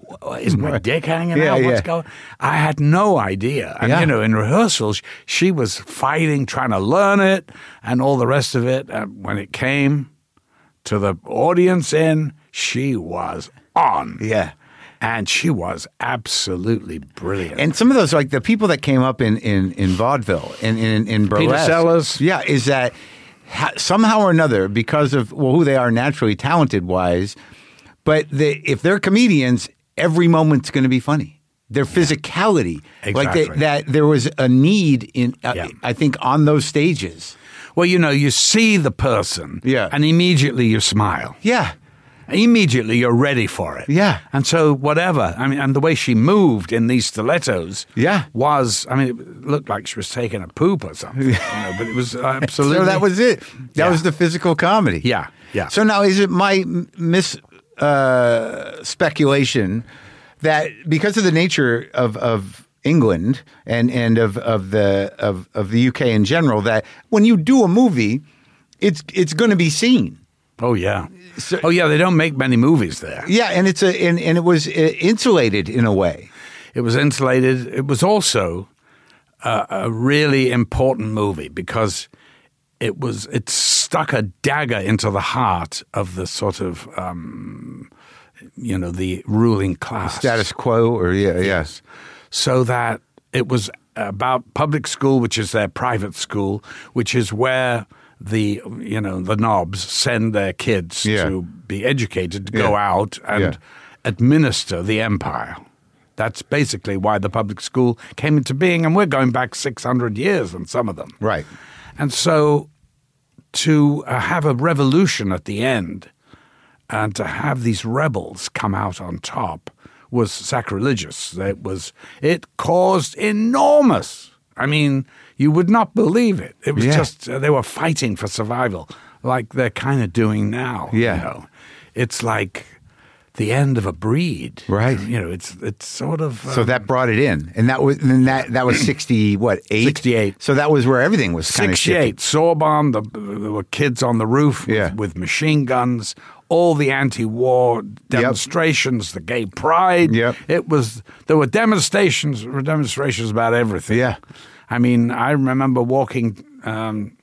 is my dick hanging Yeah, out? What's yeah. going on? I had no idea. And, Yeah. you know, in rehearsals, she was fighting, trying to learn it and all the rest of it. And when it came to the audience in, she was on. Yeah. And she was absolutely brilliant. And some of those, like the people that came up in, in, in vaudeville and in, in burlesque. Sellers. Yeah, is that ha- somehow or another, because of well, who they are naturally talented wise, but they, if they're comedians, every moment's going to be funny. Their physicality. Like they, Exactly. that there was a need in, uh, Yeah. I think, on those stages. Well, you know, you see the person, Yeah. and immediately you smile. Yeah. Immediately you're ready for it. Yeah. And so whatever, I mean, and the way she moved in these stilettos Yeah. was, I mean, it looked like she was taking a poop or something, you know, but it was absolutely. So that was it. That Yeah. was the physical comedy. Yeah, yeah. So now is it my mis uh, speculation that because of the nature of of England and and of of the of of the U K in general, that when you do a movie, it's it's going to be seen. Oh, yeah. So- oh, yeah, they don't make many movies there. Yeah, and it's a and, and it was uh, insulated in a way. It was insulated. It was also a, a really important movie because it was it stuck a dagger into the heart of the sort of um, you know the ruling class Status quo, or yeah, yes, so that it was about public school, which is their private school, which is where the you know the knobs send their kids Yeah. to be educated to go Yeah. out and Yeah. administer the empire. That's basically why the public school came into being, and we're going back six hundred years on some of them. right. And so to uh, have a revolution at the end and to have these rebels come out on top was sacrilegious. It was it caused enormous. I mean, you would not believe it. It was Yeah. just uh, they were fighting for survival, like they're kind of doing now. Yeah. you know? It's like the end of a breed, Right. You know, it's it's sort of So um, that brought it in, and that was and that that was sixty what eight sixty-eight. So that was where everything was kind of sixty-eight, Sorbonne, the, there were kids on the roof with, Yeah. with machine guns, all the anti-war demonstrations, the gay pride. Yep. It was, there were demonstrations, demonstrations about everything. Yeah. I mean, I remember walking um,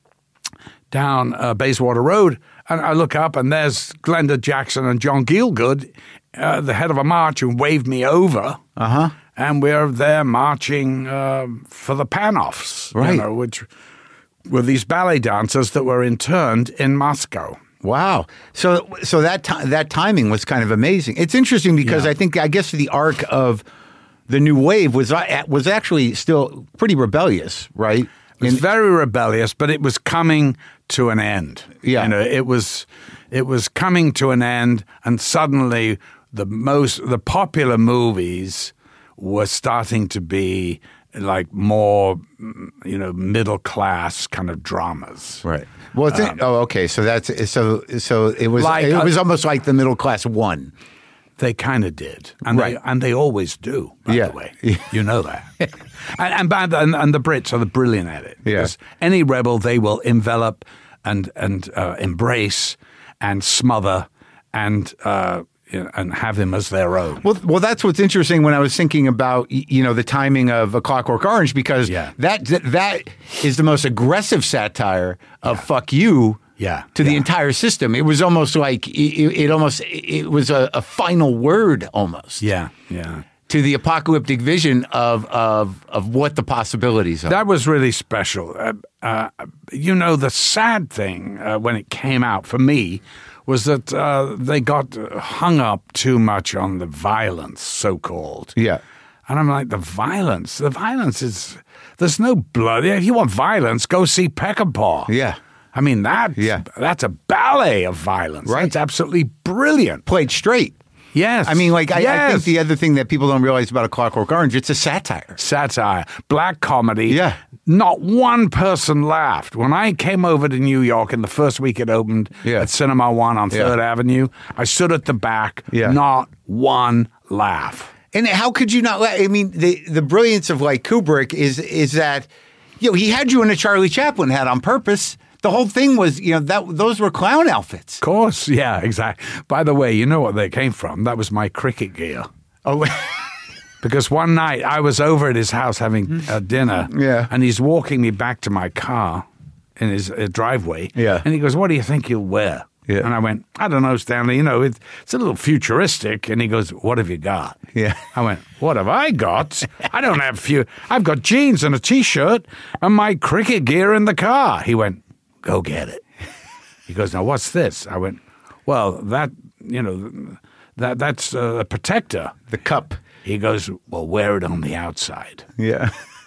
down uh, Bayswater Road, and I look up, and there's Glenda Jackson and John Gielgud, uh, the head of a march, who waved me over. Uh-huh. And we're there marching uh, for the Panoffs, right. you know, which were these ballet dancers that were interned in Moscow. Wow. So so that ti- that timing was kind of amazing. It's interesting because Yeah. I think, I guess the arc of the new wave was uh, was actually still pretty rebellious, right? It was In- very rebellious, but it was coming to an end. Yeah. You know, it was it was coming to an end, and suddenly the most the popular movies were starting to be like more, you know, middle class kind of dramas. Right. Well, it's, Um, oh, okay. So that's so so it was Like, it uh, was almost like the middle class won. They kind of did, and Right. they and they always do. By Yeah. the way, you know that. and and, by the, and and the Brits are brilliant at it. Yeah. Because any rebel they will envelop and and uh, embrace and smother and uh, you know, and have him as their own. Well, well, that's what's interesting when I was thinking about y- you know the timing of A Clockwork Orange, because Yeah. that, that that is the most aggressive satire of fuck you. Yeah, To the yeah. entire system. It was almost like it, it almost it was a, a final word almost. Yeah, yeah. To the apocalyptic vision of of of what the possibilities are. That was really special. Uh, uh, you know, the sad thing uh, when it came out for me was that uh, they got hung up too much on the violence, so-called. Yeah. And I'm like, the violence? The violence is... There's no blood. If you want violence, go see Peckinpah. Yeah. I mean, that, Yeah. that's a ballet of violence. Right. It's absolutely brilliant. Played straight. Yes. I mean, like, I, I Yes. think the other thing that people don't realize about A Clockwork Orange, it's a satire. Satire, black comedy. Yeah. Not one person laughed. When I came over to New York in the first week it opened Yeah. at Cinema One on Yeah. Third Avenue, I stood at the back, Yeah. not one laugh. And how could you not? la- I mean, the the brilliance of like Kubrick is is that, you know, he had you in a Charlie Chaplin hat on purpose. The whole thing was, you know, that those were clown outfits. Of course, yeah, exactly. By the way, you know what they came from? That was my cricket gear. Oh, Because one night I was over at his house having uh, dinner, Yeah. and he's walking me back to my car in his uh, driveway, Yeah. and he goes, "What do you think you'll wear?" Yeah. And I went, "I don't know, Stanley. You know, it, it's a little futuristic." And he goes, "What have you got?" Yeah. I went, "What have I got? I don't have few. I've got jeans and a t-shirt and my cricket gear in the car." He went, "Go get it." He goes, "Now what's this?" I went, "Well, that you know, that that's uh, a protector." the cup. He goes, "Well, wear it on the outside," Yeah.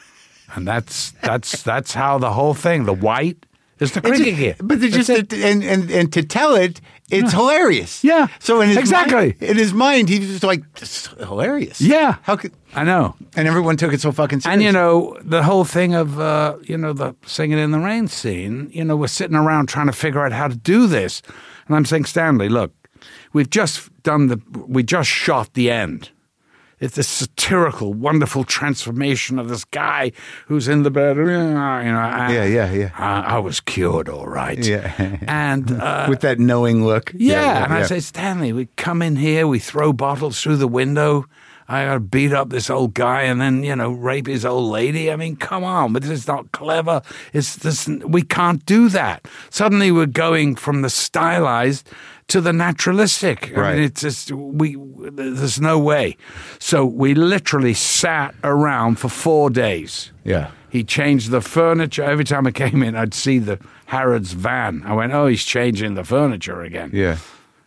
and that's that's that's how the whole thing. The white is the It's cricket just- gear, But they're just and, and and to tell it, it's hilarious. Yeah. So in his Exactly. mind, in his mind, he's just like, "This is hilarious." Yeah. How could? I know. And everyone took it so fucking serious. And you know the whole thing of uh, you know the singing in the rain scene. You know, we're sitting around trying to figure out how to do this, and I'm saying, Stanley, look, we've just done the, we just shot the end. It's this satirical, wonderful transformation of this guy who's in the bed. You know, I, Yeah, yeah, yeah. I, I was cured, all right. Yeah. and uh, with that knowing look. yeah, and I yeah. say, Stanley, we come in here, we throw bottles through the window. I gotta beat up this old guy and then, you know, rape his old lady. I mean, come on, but this is not clever. It's this, we can't do that. Suddenly we're going from the stylized to the naturalistic. I Right. mean, it's just, we, there's no way. So we literally sat around for four days. Yeah. He changed the furniture. Every time I came in, I'd see the Harrods van. I went, oh, he's changing the furniture again. Yeah.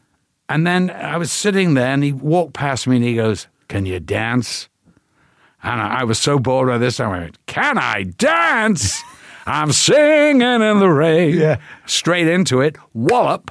And then I was sitting there, and he walked past me, and he goes, "Can you dance?" And I, I was so bored by this, I went, "Can I dance? I'm singing in the rain." Yeah. Straight into it, wallop,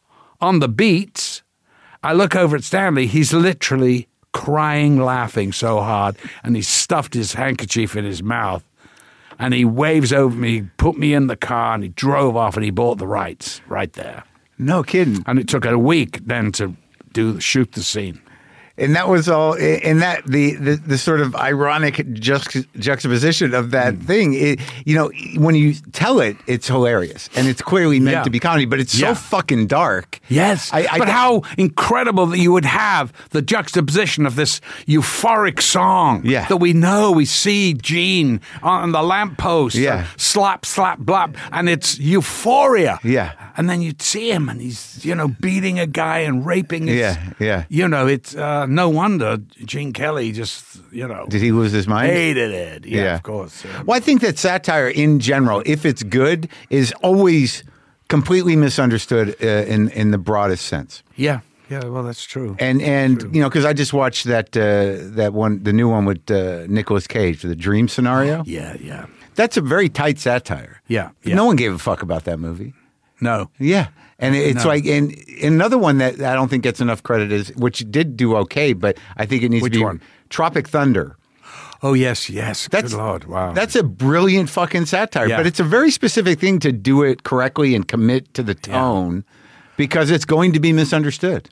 on the beats. I look over at Stanley. He's literally crying, laughing so hard, and he stuffed his handkerchief in his mouth. And he waves over me, he put me in the car, and he drove off, and he bought the rights right there. No kidding. And it took a week then to do shoot the scene. And that was all, and that the the, the sort of ironic juxt- juxtaposition of that Mm. thing. It, you know, when you tell it, it's hilarious, and it's clearly meant Yeah. to be comedy, but it's Yeah. so fucking dark. Yes, I, I, but how incredible that you would have the juxtaposition of this euphoric song Yeah. that we know. We see Gene on the lamppost, Yeah. uh, slap, slap, blap, and it's euphoria. Yeah. And then you'd see him, and he's, you know, beating a guy and raping his... Yeah, yeah. You know, it's uh, no wonder Gene Kelly just, you know... Did he lose his mind? Hated it. Yeah, Yeah. of course. Yeah. Well, I think that satire in general, if it's good, is always completely misunderstood uh, in in the broadest sense. Yeah, yeah, well, that's true. And and you know, because I just watched that uh, that one, the new one with uh, Nicolas Cage, the Dream Scenario. Yeah, yeah. That's a very tight satire. Yeah, yeah. No one gave a fuck about that movie. No. Yeah. And it's No. like, and another one that I don't think gets enough credit is, which did do okay, but I think it needs Which to be one? Tropic Thunder. Oh, yes, yes. That's Good Lord, wow. That's a brilliant fucking satire, Yeah. but it's a very specific thing to do it correctly and commit to the tone because it's going to be misunderstood.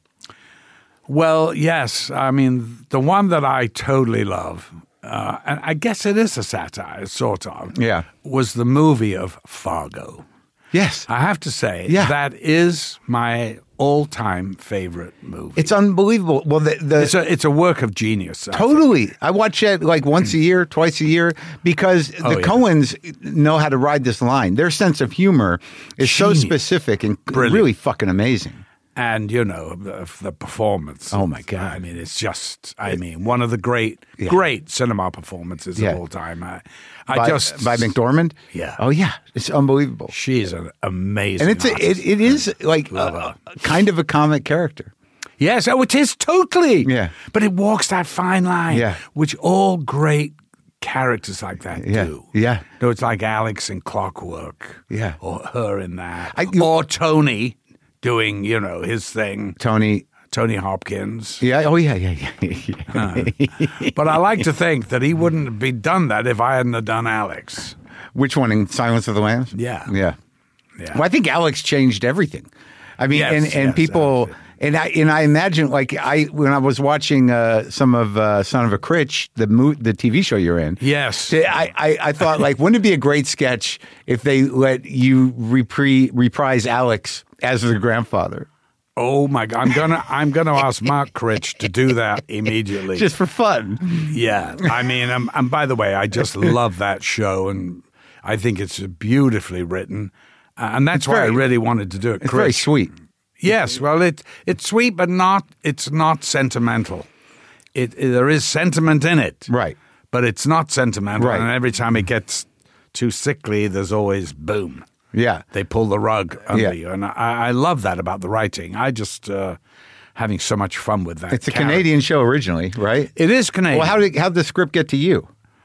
Well, yes. I mean, the one that I totally love, uh, and I guess it is a satire, sort of, Yeah. was the movie of Fargo. Yes. I have to say, Yeah. that is my all-time favorite movie. It's unbelievable. Well, the, the It's a, it's a work of genius. I think. totally. I watch it like once a year, twice a year, because the Oh, yeah. Coens know how to ride this line. Their sense of humor is so Genius. specific and Brilliant. really fucking amazing. And, you know, the, the performance. Oh, my God. I mean, it's just, I mean, one of the great, Yeah. great cinema performances Yeah. of all time. I, I By, just... by McDormand? Yeah. Oh, yeah. It's unbelievable. She's an amazing And it's a, it, artist. it is like Love a, her. a kind of a comic character. Yes, oh, it is totally. Yeah. But it walks that fine line, Yeah. which all great characters like that Yeah. do. Yeah. No, it's like Alex in Clockwork. Yeah. Or her in that. I- you- or Tony doing, you know, his thing. Tony. Tony Hopkins. Yeah. Oh, yeah. Yeah. Yeah. But I like to think that he wouldn't have been done that if I hadn't have done Alex. Which one in Silence of the Lambs? Yeah. Yeah. Yeah. Well, I think Alex changed everything. I mean, Yes, and, and yes, people, absolutely. and I and I imagine like I when I was watching uh, some of uh, Son of a Critch, the mo- the T V show you're in. Yes. I, I, I thought like, wouldn't it be a great sketch if they let you repri- reprise Alex as the grandfather, Oh my God! I'm gonna I'm gonna ask Mark Critch to do that immediately. just for fun? Yeah, I mean, um, and by the way, I just love that show, and I think it's beautifully written, uh, and that's why very- I really wanted to do it. It's very Critch. sweet. Yes, well, it it's sweet, but not it's not sentimental. It, it there is sentiment in it, Right. But it's not sentimental, Right. and every time it gets too sickly, there's always boom. Yeah. They pull the rug under Yeah. you, and I, I love that about the writing. I just uh, having so much fun with that. It's a character. Canadian show originally, right? It is Canadian. Well, how did how did the script get to you?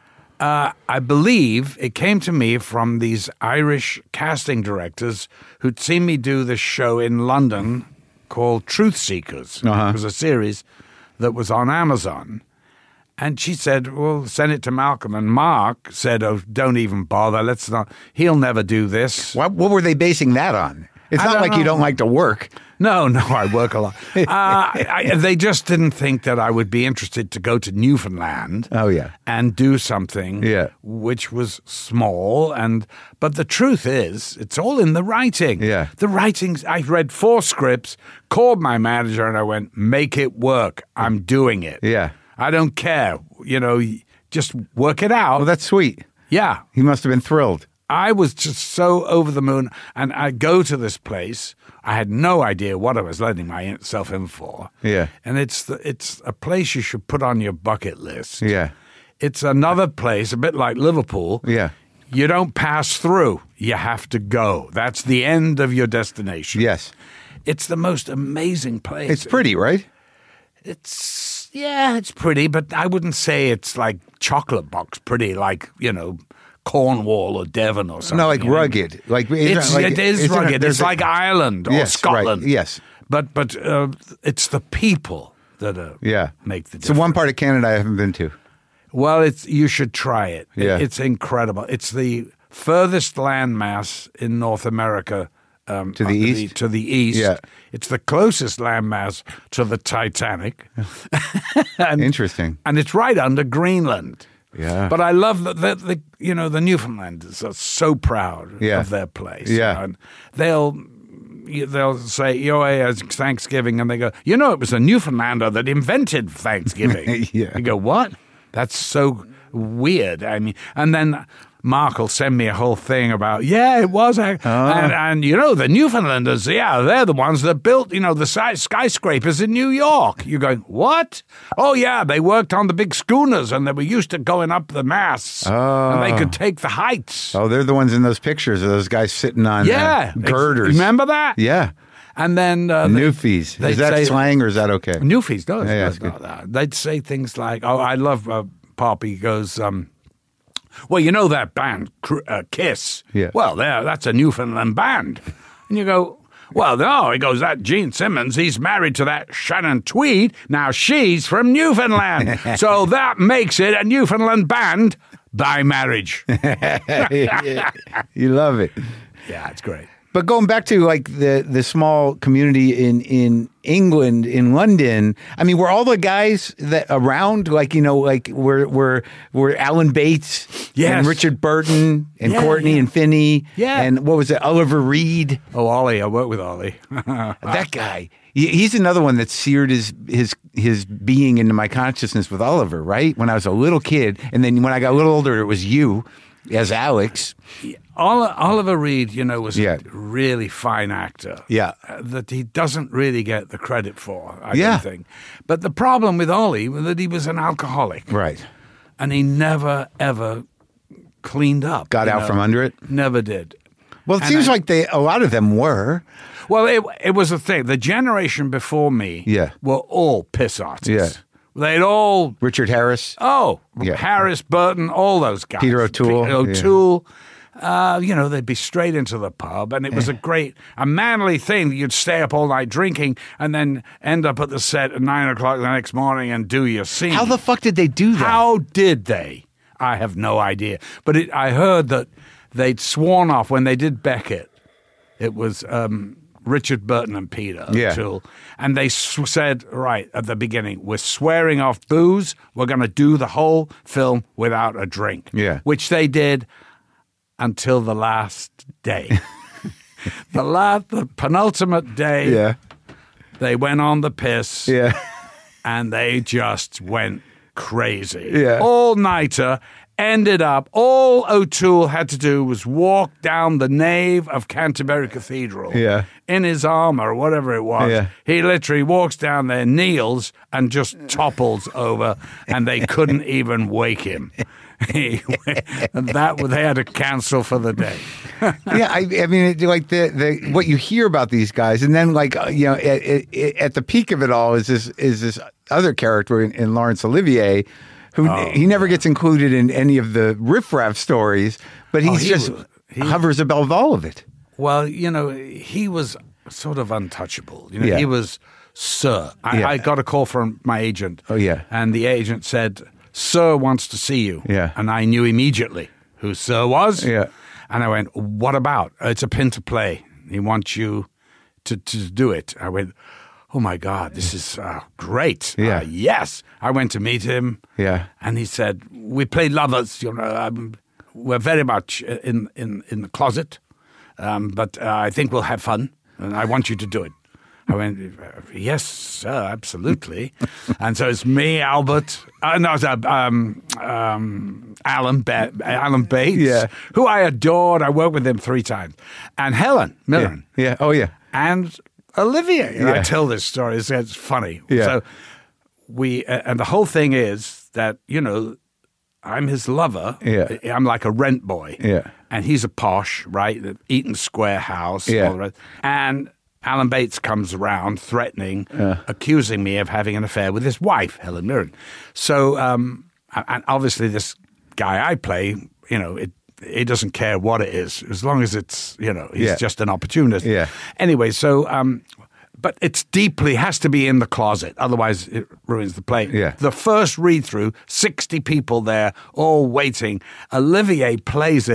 Uh, I believe it came to me from these Irish casting directors who'd seen me do this show in London called Truth Seekers. Uh-huh. It was a series that was on Amazon. And she said, well, send it to Malcolm. And Mark said, oh, don't even bother. Let's not. He'll never do this. What what were they basing that on? It's I not don't like you know. don't like to work. No, no, I work a lot. uh, I, they just didn't think that I would be interested to go to Newfoundland. Oh, yeah. And do something. Yeah. Which was small, and but the truth is, it's all in the writing. Yeah. The writings. I read four scripts, called my manager, and I went, "Make it work. I'm doing it. Yeah. I don't care. You know, just work it out." Well, that's sweet. yeah. He must have been thrilled. I was just so over the moon, and I go to this place. I had no idea what I was letting myself in for. Yeah. And it's the, it's a place you should put on your bucket list. Yeah. It's another place, a bit like Liverpool. Yeah. You don't pass through. You have to go. That's the end of your destination. Yes. It's the most amazing place. It's pretty, right? It's, yeah, it's pretty, but I wouldn't say it's like chocolate box pretty, like, you know, Cornwall or Devon or something. No, like you know? rugged. Like isn't It's, like, it is isn't rugged. there's It's a- like Ireland or Yes, Scotland. right. Yes. But but uh, it's the people that are, Yeah. make the It's difference. the one part of Canada I haven't been to. Well, it's you should try it. Yeah. It's incredible. It's the furthest landmass in North America Um, To the uh, east? to the east. Yeah. It's the closest landmass to the Titanic. and, Interesting. And it's right under Greenland. Yeah. But I love that the, the you know the Newfoundlanders are so proud Yeah. of their place. Yeah. You know, and they'll they'll say, "Yo, it's Thanksgiving," and they go, "You know, it was a Newfoundlander that invented Thanksgiving." Yeah. You go, "What? That's so weird." I mean, and then Mark will send me a whole thing about, yeah, it was. Uh, Oh. and, and, you know, the Newfoundlanders, yeah, they're the ones that built, you know, the si- skyscrapers in New York. You're going, what? Oh, yeah, they worked on the big schooners and they were used to going up the masts. Oh. And they could take the heights. Oh, they're the ones in those pictures of those guys sitting on yeah. uh, girders. Remember that? Yeah. And then... Uh, Newfies. they'd Is that say- slang or is that okay? Newfies does. Yeah, yeah, does that's know that. They'd say things like, oh, I love uh, Poppy goes, um, well, you know that band, Cr- uh, Kiss? Yeah. Well, there, that's a Newfoundland band. And you go, well, no. He goes, that Gene Simmons, he's married to that Shannon Tweed. Now she's from Newfoundland. So that makes it a Newfoundland band by marriage. You love it. Yeah, it's great. But going back to like the, the small community in, in England, in London, I mean, were all the guys that around, like, you know, like were were were Alan Bates Yes. and Richard Burton and Yeah, Courtney yeah. and Finney Yeah. and what was it, Oliver Reed? Oh, Ollie, I work with Ollie. That guy. He- He's another one that seared his his his being into my consciousness with Oliver, right? When I was a little kid, and then when I got a little older, it was you as Alex. Ol- Oliver Reed, you know, was Yeah. a really fine actor. Yeah. Uh, that he doesn't really get the credit for, I Yeah. don't think. But the problem with Ollie was that he was an alcoholic. Right. And he never, ever cleaned up. Got you out know. from under it? Never did. Well, it And seems I- like they a lot of them were. Well, it, it was a thing. The generation before me Yeah. were all piss artists. Yeah. They'd all... Richard Harris. Oh, Yeah. Harris, Burton, all those guys. Peter O'Toole, Pe- O'Toole. Uh, you know, they'd be straight into the pub, and it was a great, a manly thing. You'd stay up all night drinking and then end up at the set at nine o'clock the next morning and do your scene. How the fuck did they do that? How did they? I have no idea. But it, I heard that they'd sworn off when they did Beckett. It was um, Richard Burton and Peter Yeah. O'Toole. And they s- said, right, at the beginning, we're swearing off booze. We're going to do the whole film without a drink. Yeah. Which they did until the last day. the last, the penultimate day, Yeah. they went on the piss Yeah. and they just went crazy. Yeah. All-nighter. Ended up, all O'Toole had to do was walk down the nave of Canterbury Cathedral Yeah. in his armor or whatever it was. Yeah. He literally walks down there, kneels, and just topples over, and they couldn't even wake him. He, and that they had to cancel for the day. Yeah, I, I mean, it, like the, the what you hear about these guys, and then like uh, you know, at, at, at the peak of it all is this is this other character in, in Laurence Olivier, who Oh, he never gets included in any of the riffraff stories, but he's Oh, he just was- he- hovers above all of it. Well, you know, he was sort of untouchable. You know, Yeah. he was Sir. I, Yeah. I got a call from my agent. Oh, yeah. And the agent said, Sir wants to see you. Yeah. And I knew immediately who Sir was. Yeah. And I went, what about? It's a Pinter play. He wants you to, to do it. I went, oh, my God, this is uh, great. Yeah. Uh, yes. I went to meet him. Yeah. And he said, we play lovers, you know, um, we're very much in, in, in the closet, um, but uh, I think we'll have fun, and I want you to do it. I went, yes, sir, absolutely. And so it's me, Albert, uh, no, it's, uh, um, um, Alan, ba- Alan Bates, Yeah. who I adored. I worked with him three times. And Helen Yeah. Mirren. Yeah. Oh, yeah. And Olivia. And Yeah. I tell this story, it's, it's funny. Yeah. So we, uh, and the whole thing is that, you know, I'm his lover. Yeah. I'm like a rent boy. Yeah. And he's a posh, right? The Eaton Square house. Yeah. All the rest. And Alan Bates comes around threatening, accusing me of having an affair with his wife, Helen Mirren. So, um, and obviously this guy I play, you know, it, he doesn't care what it is, as long as it's, you know, he's Yeah. just an opportunist. Yeah. Anyway, so, um, but it's deeply, has to be in the closet. Otherwise, it ruins the play. Yeah. The first read through, sixty people there, all waiting. Olivier plays it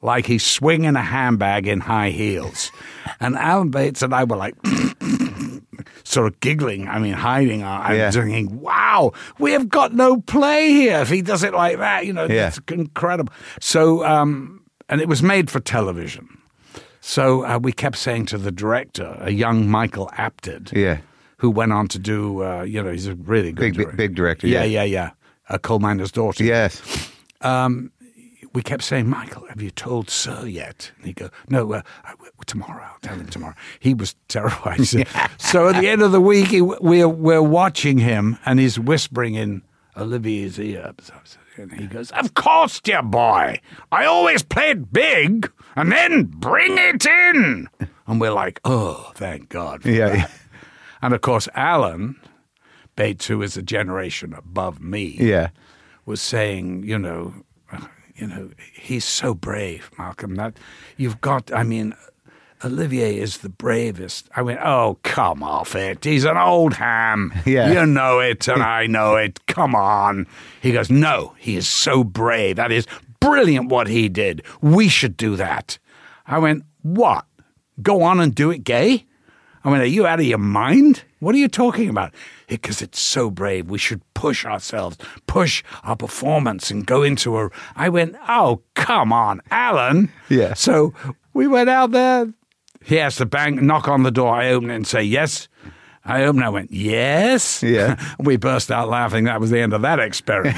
like he's swinging a handbag in high heels. And Alan Bates and I were like, sort of giggling, I mean, hiding our, I'm Yeah. thinking, wow, we have got no play here if he does it like that, you know, Yeah. it's incredible. So, um, and it was made for television. So uh, we kept saying to the director, a young Michael Apted, Yeah. who went on to do, uh, you know, he's a really good Big, big, director. big director. Yeah, Yeah. yeah, yeah. A coal miner's daughter. Yes. We kept saying, Michael, have you told Sir yet? And he'd go, no, uh, I, tomorrow. I'll tell him tomorrow. He was terrified. So, so at the end of the week, he, we're, we're watching him, and he's whispering in Olivier's ear. And he goes, of course, dear boy. I always play it big, and then bring it in. And we're like, oh, thank God. for Yeah, that." yeah. And, of course, Alan Bates, who is a generation above me, Yeah. was saying, you know, you know, he's so brave, Malcolm. That you've got. I mean, Olivier is the bravest. I went, oh, come off it. He's an old ham. Yeah. You know it, and I know it. Come on. He goes, no, he is so brave. That is brilliant what he did. We should do that. I went, what? Go on and do it gay? I mean, are you out of your mind? What are you talking about? Because it's so brave. We should push ourselves, push our performance and go into a... I went, oh, come on, Alan. Yeah. So we went out there. He has to bang, knock on the door. I open it and say, yes. I opened it. I went, yes. Yeah. We burst out laughing. That was the end of that experiment.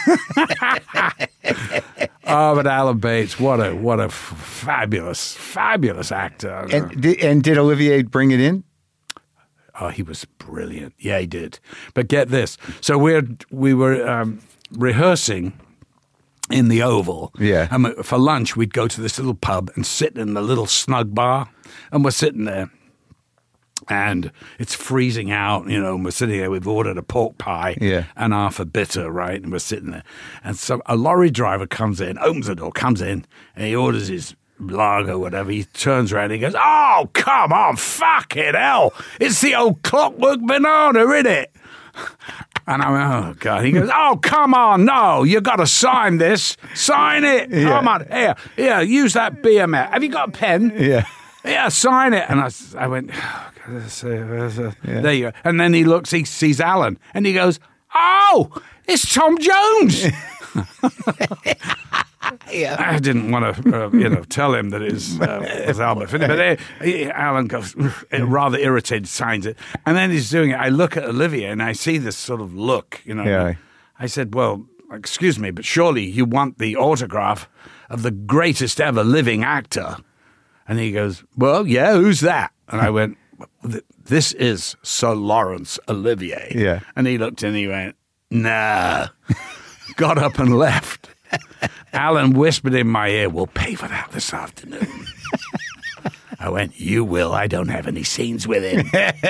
Oh, but Alan Bates, what a what a f- fabulous, fabulous actor. And did, and did Olivier bring it in? Oh, he was brilliant. Yeah, he did. But get this. So we're, we were um, rehearsing in the Oval. Yeah. And for lunch, we'd go to this little pub and sit in the little snug bar. And we're sitting there. And it's freezing out, you know, and we're sitting there. We've ordered a pork pie Yeah. and half a bitter, right? And we're sitting there. And so a lorry driver comes in, opens the door, comes in, and he orders his lager, whatever. He turns around and he goes, oh, come on, fucking hell. It's the old Clockwork Banana, isn't it? And I went, oh, God. He goes, oh, come on, no, you got to sign this. Sign it. Yeah. Come on. Here, here, use that B M S. Have you got a pen? Yeah. Yeah, sign it. And I, s- I went, oh, God, that's a- that's a- there you go. And then he looks, he sees Alan, and he goes, oh, it's Tom Jones. Yeah. I didn't want to, uh, you know, tell him that it was, uh, it was Albert Finney. But uh, he- Alan goes, rather irritated, signs it. And then he's doing it. I look at Olivia, and I see this sort of look, you know. Yeah. I said, well, excuse me, but surely you want the autograph of the greatest ever living actor. And he goes, well, yeah, who's that? And I went, this is Sir Laurence Olivier. Yeah. And he looked and he went, nah. Got up and left. Alan whispered in my ear, we'll pay for that this afternoon. I went, you will. I don't have any scenes with him.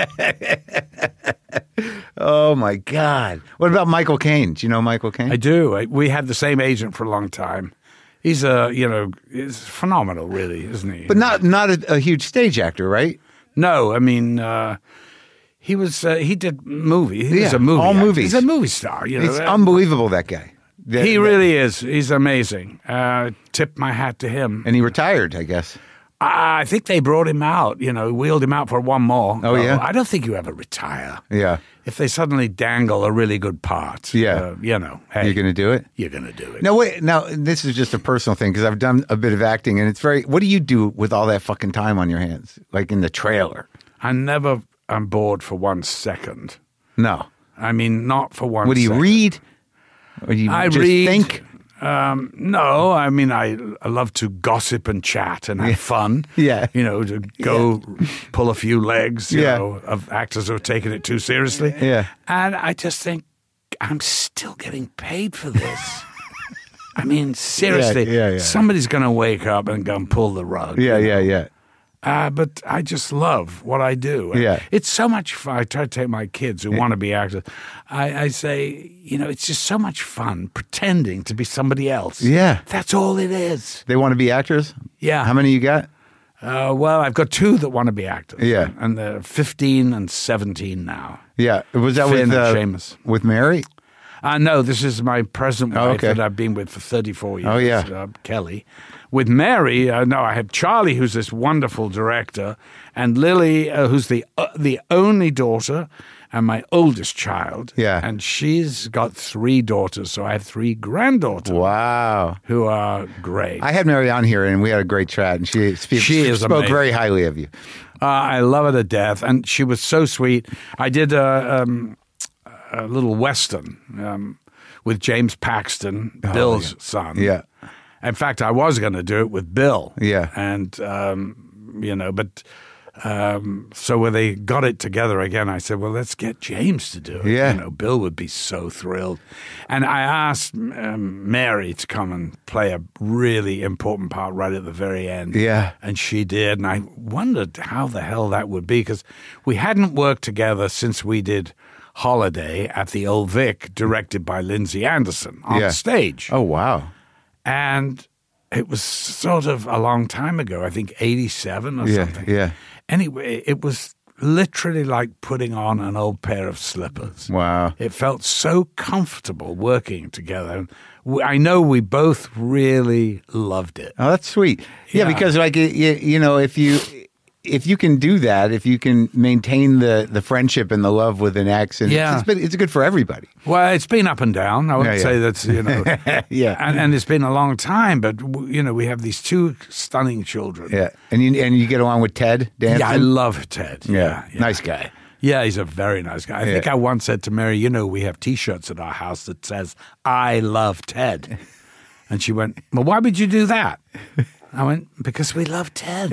Oh, my God. What about Michael Caine? Do you know Michael Caine? I do. I, we had the same agent for a long time. He's a, you know, he's phenomenal, really, isn't he? But not not a, a huge stage actor, right? No, I mean, uh, he was, uh, he did movie. He was Yeah, a movie. all actor. movies. He's a movie star, you know. It's unbelievable, that guy. The- He the- really is. He's amazing. Uh, tip my hat to him. And he retired, I guess. I think they brought him out, you know, wheeled him out for one more. Oh, yeah? I don't think you ever retire. Yeah. If they suddenly dangle a really good part, Yeah. uh, you know, hey, You're going to do it? you're going to do it. Now, wait. Now, this is just a personal thing because I've done a bit of acting, and it's very. What do you do with all that fucking time on your hands, like in the trailer? I never am bored for one second. No. I mean, not for one What do you second. read? Or do you I just read. think? Um, no, I mean, I, I love to gossip and chat and have fun. Yeah. You know, to go pull a few legs, you Yeah. know, of actors who are taking it too seriously. Yeah. And I just think, I'm still getting paid for this. I mean, seriously, yeah, yeah. somebody's going to wake up and go and pull the rug. Yeah, you yeah, know? yeah. Uh, but I just love what I do. Yeah. It's so much fun. I try to take my kids who want to be actors. I, I say, you know, it's just so much fun pretending to be somebody else. Yeah. That's all it is. They want to be actors? Yeah. How many you got? Uh, well, I've got two that want to be actors. Yeah. And they're fifteen and seventeen now. Yeah. Was that Finn with and uh, Seamus. with Mary? Uh, no, this is my present Oh, wife okay. that I've been with for thirty-four years. Oh, yeah. uh, Kelly. with Mary, uh, no, I have Charlie, who's this wonderful director, and Lily, uh, who's the uh, the only daughter and my oldest child. Yeah. And she's got three daughters, so I have three granddaughters. Wow. Who are great. I had Mary on here, and we had a great chat, and she, spe- She is spoke amazing. very highly of you. Uh, I love her to death, and she was so sweet. I did a, um, a little Western um, with James Paxton, Bill's yeah. son. Yeah. In fact, I was going to do it with Bill. Yeah. And, um, you know, but um, so when they got it together again, I said, well, let's get James to do it. Yeah. You know, Bill would be so thrilled. And I asked um, Mary to come and play a really important part right at the very end. Yeah. And she did. And I wondered how the hell that would be, because we hadn't worked together since we did Holiday at the Old Vic, directed by Lindsay Anderson on Yeah. stage. Oh, wow. And it was sort of a long time ago, I think eighty-seven or Yeah, something. yeah. Anyway, it was literally like putting on an old pair of slippers. Wow. It felt so comfortable working together. And we- I know we both really loved it. Oh, that's sweet. Yeah, Yeah. because like you, you know, if you if you can do that, if you can maintain the, the friendship and the love with an ex, and Yeah. it's, been, it's good for everybody. Well, it's been up and down. I wouldn't Yeah, say yeah. that's, you know. Yeah. And, and it's been a long time, but, w- you know, we have these two stunning children. Yeah, and you and you get along with Ted Danson. Yeah, I love Ted. Yeah, yeah. nice guy. Yeah, he's a very nice guy. I Yeah. think I once said to Mary, you know, we have T-shirts at our house that says, I love Ted. And she went, well, why would you do that? I went, because we love Ted.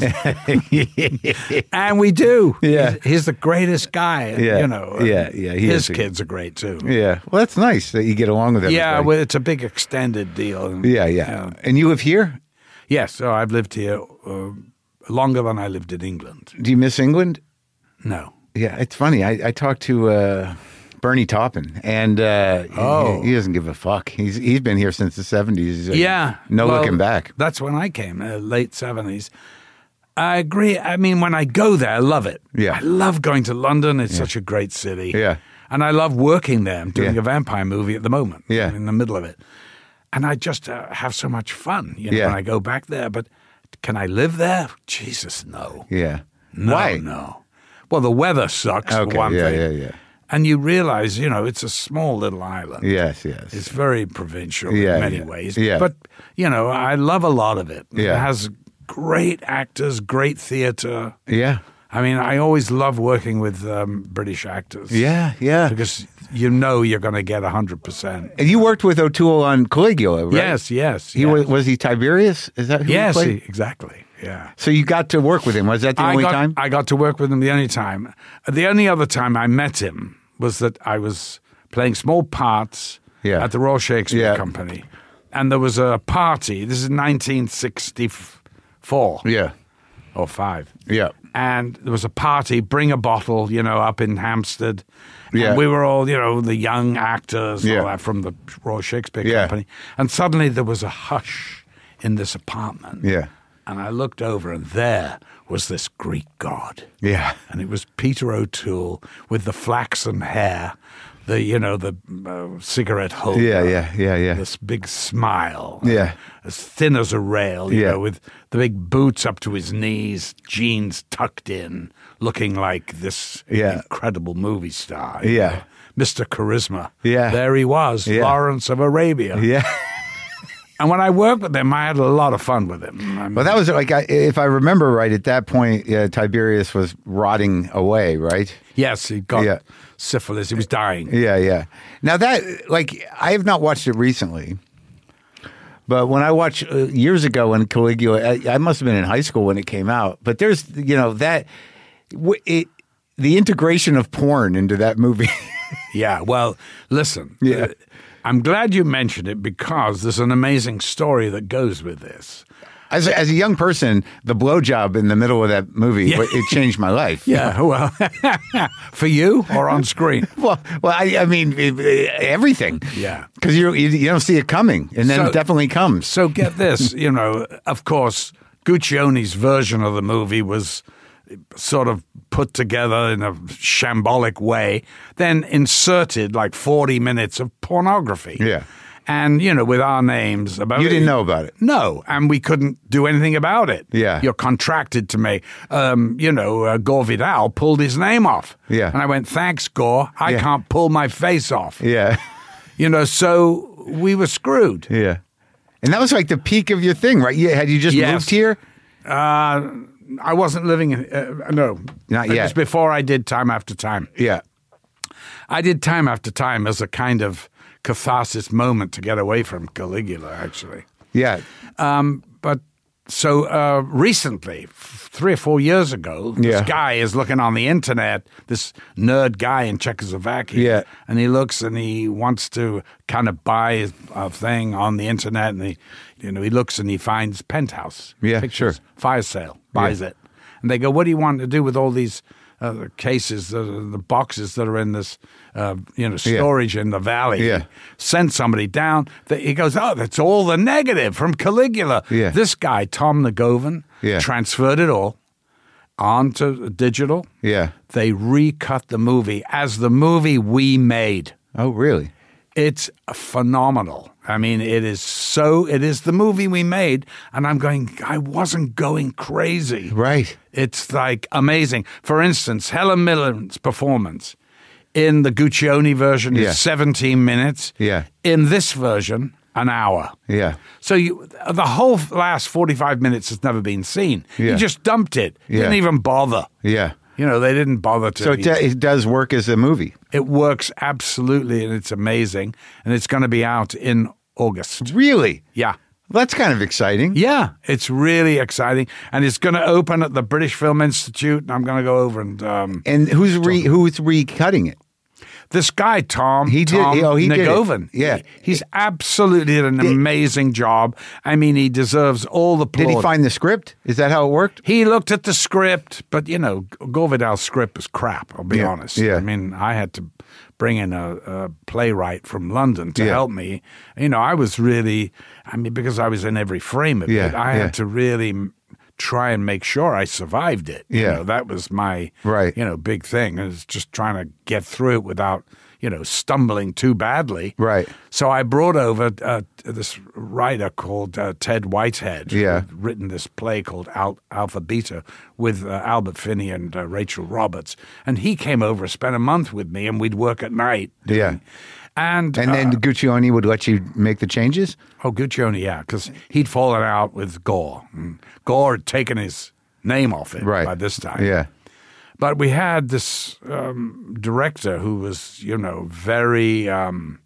And we do. Yeah. He's, he's the greatest guy, Yeah. you know. Yeah, yeah, he His is a- kids are great, too. Yeah, well, that's nice that you get along with everybody. Yeah, well, it's a big extended deal. And, yeah, yeah. And you live here? Yes, so I've lived here uh, longer than I lived in England. Do you miss England? No. Yeah, it's funny. I, I talked to uh, Bernie Taupin, and uh, Oh. he, he doesn't give a fuck. He's he's been here since the seventies. He's like, Yeah. no well, looking back. That's when I came, uh, late seventies. I agree. I mean, when I go there, I love it. Yeah. I love going to London. It's such a great city. Yeah. And I love working there. I'm doing Yeah. a vampire movie at the moment. Yeah. I'm in the middle of it. And I just uh, have so much fun, you know, Yeah. when I go back there. But can I live there? Jesus, no. Yeah. No, Why? no. Well, the weather sucks, Okay. for one yeah, thing. yeah, yeah. And you realize, you know, it's a small little island. Yes, yes. It's very provincial Yeah, in many yeah. ways. Yeah. But, you know, I love a lot of it. Yeah. It has great actors, great theater. yeah. I mean, I always love working with um, British actors. Yeah, yeah. Because you know you're going to get one hundred percent. And you worked with O'Toole on Caligula, right? Yes, yes. He yes. was, was he Tiberius? Is that who Yes, he played? he- exactly. Yeah. So you got to work with him. Was that the I only got, time? I got to work with him the only time. The only other time I met him was that I was playing small parts Yeah. at the Royal Shakespeare Yeah. Company. And there was a party. This is nineteen sixty-four yeah. or five. Yeah. And there was a party, bring a bottle, you know, up in Hampstead. Yeah. And we were all, you know, the young actors, Yeah. all that from the Royal Shakespeare Yeah. Company. And suddenly there was a hush in this apartment. Yeah. And I looked over, and there was this Greek god. Yeah. And it was Peter O'Toole with the flaxen hair, the, you know, the uh, cigarette holder. Yeah, yeah, yeah, yeah. This big smile. Yeah. As thin as a rail, you Yeah. know, with the big boots up to his knees, jeans tucked in, looking like this Yeah. incredible movie star. you Yeah. know, Mister Charisma. Yeah. There he was, Yeah. Lawrence of Arabia. Yeah. And when I worked with him, I had a lot of fun with him. I mean, Well, that was like, I, if I remember right, at that point, uh, Tiberius was rotting away, right? yes, he got Yeah. syphilis. He was dying. Yeah, yeah. Now that, like, I have not watched it recently, but when I watched uh, years ago when Caligula, I, I must have been in high school when it came out. But there's, you know, that w- it, the integration of porn into that movie. Yeah, well, listen. Yeah. uh, I'm glad you mentioned it because there's an amazing story that goes with this. As a, as a young person, the blowjob in the middle of that movie, Yeah. it changed my life. Yeah, well, for you or on screen? Well, well, I, I mean, it- it- everything. Yeah. Because you, you you don't see it coming, and then So- it definitely comes. So get this, you know, of course, Guccione's version of the movie was sort of put together in a shambolic way, then inserted like forty minutes of pornography. Yeah. And, you know, with our names about You it. didn't know about it. No, and we couldn't do anything about it. Yeah. You're contracted to me. Um, you know, uh, Gore Vidal pulled his name off. Yeah. And I went, thanks, Gore. I Yeah. can't pull my face off. Yeah. You know, so we were screwed. Yeah. And that was like the peak of your thing, right? You, had you just Yes. moved here? Uh, I wasn't living in, uh, no. Not It yet. was before I did Time After Time. Yeah. I did Time After Time as a kind of catharsis moment to get away from Caligula, actually. Yeah. Um, but so uh, recently, f- three or four years ago, Yeah. this guy is looking on the internet, this nerd guy in Czechoslovakia. Yeah. And he looks and he wants to kind of buy a thing on the internet. And he, you know, he looks and he finds Penthouse. Yeah, pictures, sure. Fire sale, buys Yeah. it. And they go, what do you want to do with all these uh, cases, the, the boxes that are in this, uh, you know, storage in the valley? Yeah. Send somebody down. They- He goes, oh, that's all the negative from Caligula. Yeah. This guy, Tom Nagovan, Yeah. transferred it all onto digital. Yeah. They recut the movie as the movie we made. Oh, really? It's phenomenal. I mean, it is so, it is the movie we made, and I'm going, I wasn't going crazy. Right. It's like amazing. For instance, Helen Mirren's performance in the Guccione version Yeah. is seventeen minutes. Yeah. In this version, an hour. Yeah. So you, the whole last forty-five minutes has never been seen. Yeah. You just dumped it. Yeah. Didn't even bother. Yeah. You know, they didn't bother to. So it, do- it does work as a movie. It works absolutely, and it's amazing. And it's going to be out in August. Really? Yeah. That's kind of exciting. Yeah, it's really exciting. And it's going to open at the British Film Institute, and I'm going to go over and... Um, And who's re, who's recutting it? this guy, Tom, He did- Tom oh, he did it. Nagovan. Yeah. He- he's absolutely did an amazing job. I mean, he deserves all the Did plaudits. he find the script? Is that how it worked? He looked at the script, but, you know, Gore Vidal's script is crap, I'll be Yeah, honest. yeah. I mean, I had to bring in a, a playwright from London to Yeah. help me. You know, I was really, I mean, because I was in every frame of Yeah, it, I yeah. had to really m- try and make sure I survived it. You Yeah. know, that was my, Right. you know, big thing. It was just trying to get through it without, you know, stumbling too badly. Right. So I brought over uh, this writer called uh, Ted Whitehead, Yeah. who'd written this play called Al- Alpha Beta with uh, Albert Finney and uh, Rachel Roberts. And he came over, spent a month with me, and we'd work at night. Yeah. And, And then uh, Guccione would let you make the changes? oh, Guccione, yeah, because he'd fallen out with Gore. And Gore had taken his name off it Right. by this time. Yeah. But we had this um, director who was, you know, very, um,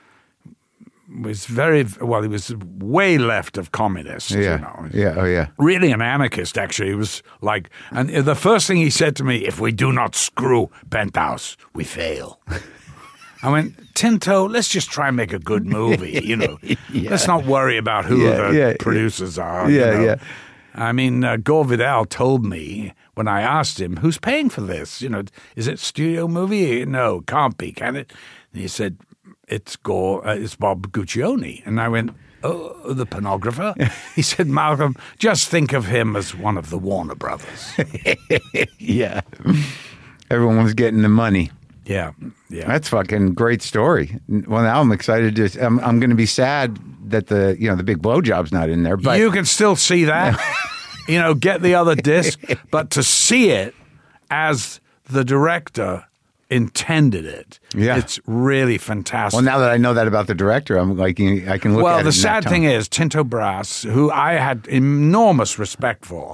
was very, well, he was way left of communists, Yeah. you know. Yeah. Oh, yeah. Really an anarchist, actually. He was like, and the first thing he said to me, if we do not screw Penthouse, we fail. I went, Tinto, let's just try and make a good movie, you know. Let's not worry about who Yeah, the yeah, producers are. Yeah, you know. yeah. I mean, uh, Gore Vidal told me when I asked him, who's paying for this? You know, is it a studio movie? No, can't be, can it? And he said, it's Gore, uh, it's Bob Guccione. And I went, oh, the pornographer? He said, Malcolm, just think of him as one of the Warner Brothers. Yeah. Everyone was getting the money. Yeah, yeah. That's fucking great story. Well, now I'm excited to. I'm, I'm going to be sad that the you know the big blowjob's not in there, but you can still see that. You know, get the other disc, but to see it as the director intended it, Yeah. it's really fantastic. well, now that I know that about the director, I'm like I can look. Well, at it the in sad that thing tone. is, Tinto Brass, who I had enormous respect for,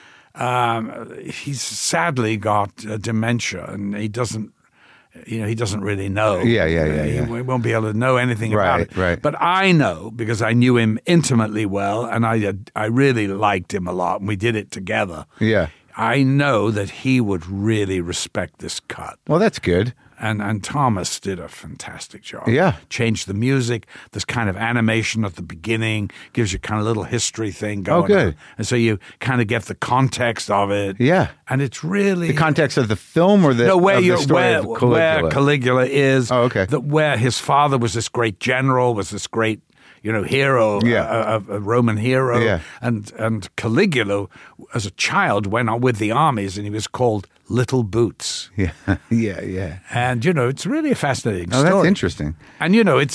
um, he's sadly got uh, dementia, and he doesn't. You know, he doesn't really know. Yeah, yeah, yeah, He yeah. won't be able to know anything Right, about it. right. But I know because I knew him intimately well, and I I really liked him a lot, and we did it together. Yeah. I know that he would really respect this cut. Well, that's good. And and Thomas did a fantastic job. Yeah. Changed the music. This kind of animation at the beginning gives you kind of a little history thing going Oh, good. on. And so you kind of get the context of it. Yeah. And it's really... The context of the film or the no, where of the you're, story where, of Caligula? where Caligula is. Oh, okay. The, where his father was this great general, was this great, you know, hero, Yeah. a, a, a Roman hero. Yeah. And and Caligula, as a child, went on with the armies, and he was called Little Boots. Yeah, yeah, yeah. And, you know, it's really a fascinating Oh, story. that's interesting. And, you know, it's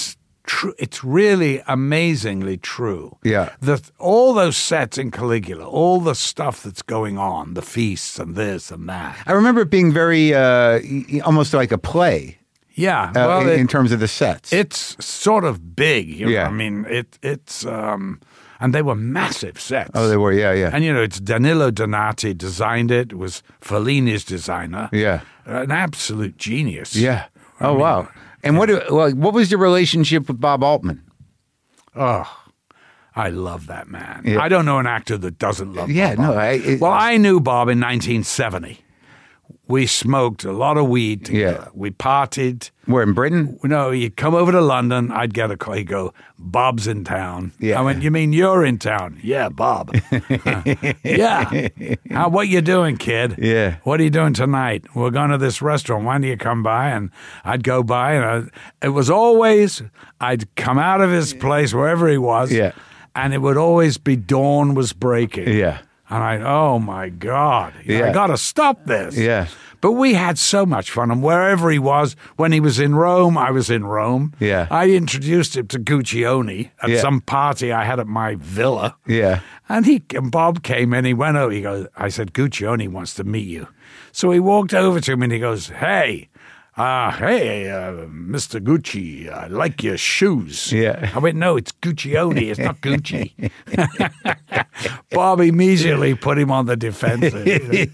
true. It's really amazingly true. Yeah. The, all those sets in Caligula, all the stuff that's going on, the feasts and this and that. I remember it being very, uh, y- almost like a play Yeah. uh, well, in, it- in terms of the sets. It's sort of big. You know? Yeah. I mean, it it's um, and they were massive sets. oh, they were, yeah, yeah. And you know, it's Danilo Donati designed it. It was Fellini's designer. Yeah. An absolute genius. yeah. I Oh, mean, wow. And what, do- well, what was your relationship with Bob Altman? Oh, I love that man. Yeah. I don't know an actor that doesn't love. Yeah, Bob no, Altman. I- it- well, I knew Bob in nineteen seventy. We smoked a lot of weed together. Yeah. We partied. We're in Britain? No, he'd come over to London. I'd get a call. He'd go, Bob's in town. Yeah. I went, you mean you're in town? Yeah, Bob. yeah. How, what you doing, kid? Yeah. What are you doing tonight? We're going to this restaurant. Why don't you come by? And I'd go by, and I, it was always, I'd come out of his place, wherever he was, Yeah. and it would always be dawn was breaking. Yeah. And I, oh my God, Yeah. I got to stop this. Yeah. But we had so much fun. And wherever he was, when he was in Rome, I was in Rome. Yeah. I introduced him to Guccione at Yeah. some party I had at my villa. Yeah. And he and Bob came in. He went over. He goes, I said, Guccione wants to meet you. So he walked over to him and he goes, hey, uh, hey, uh, Mister Gucci, I like your shoes. Yeah. I went, no, it's Guccione. It's not Gucci. Bob immediately put him on the defensive.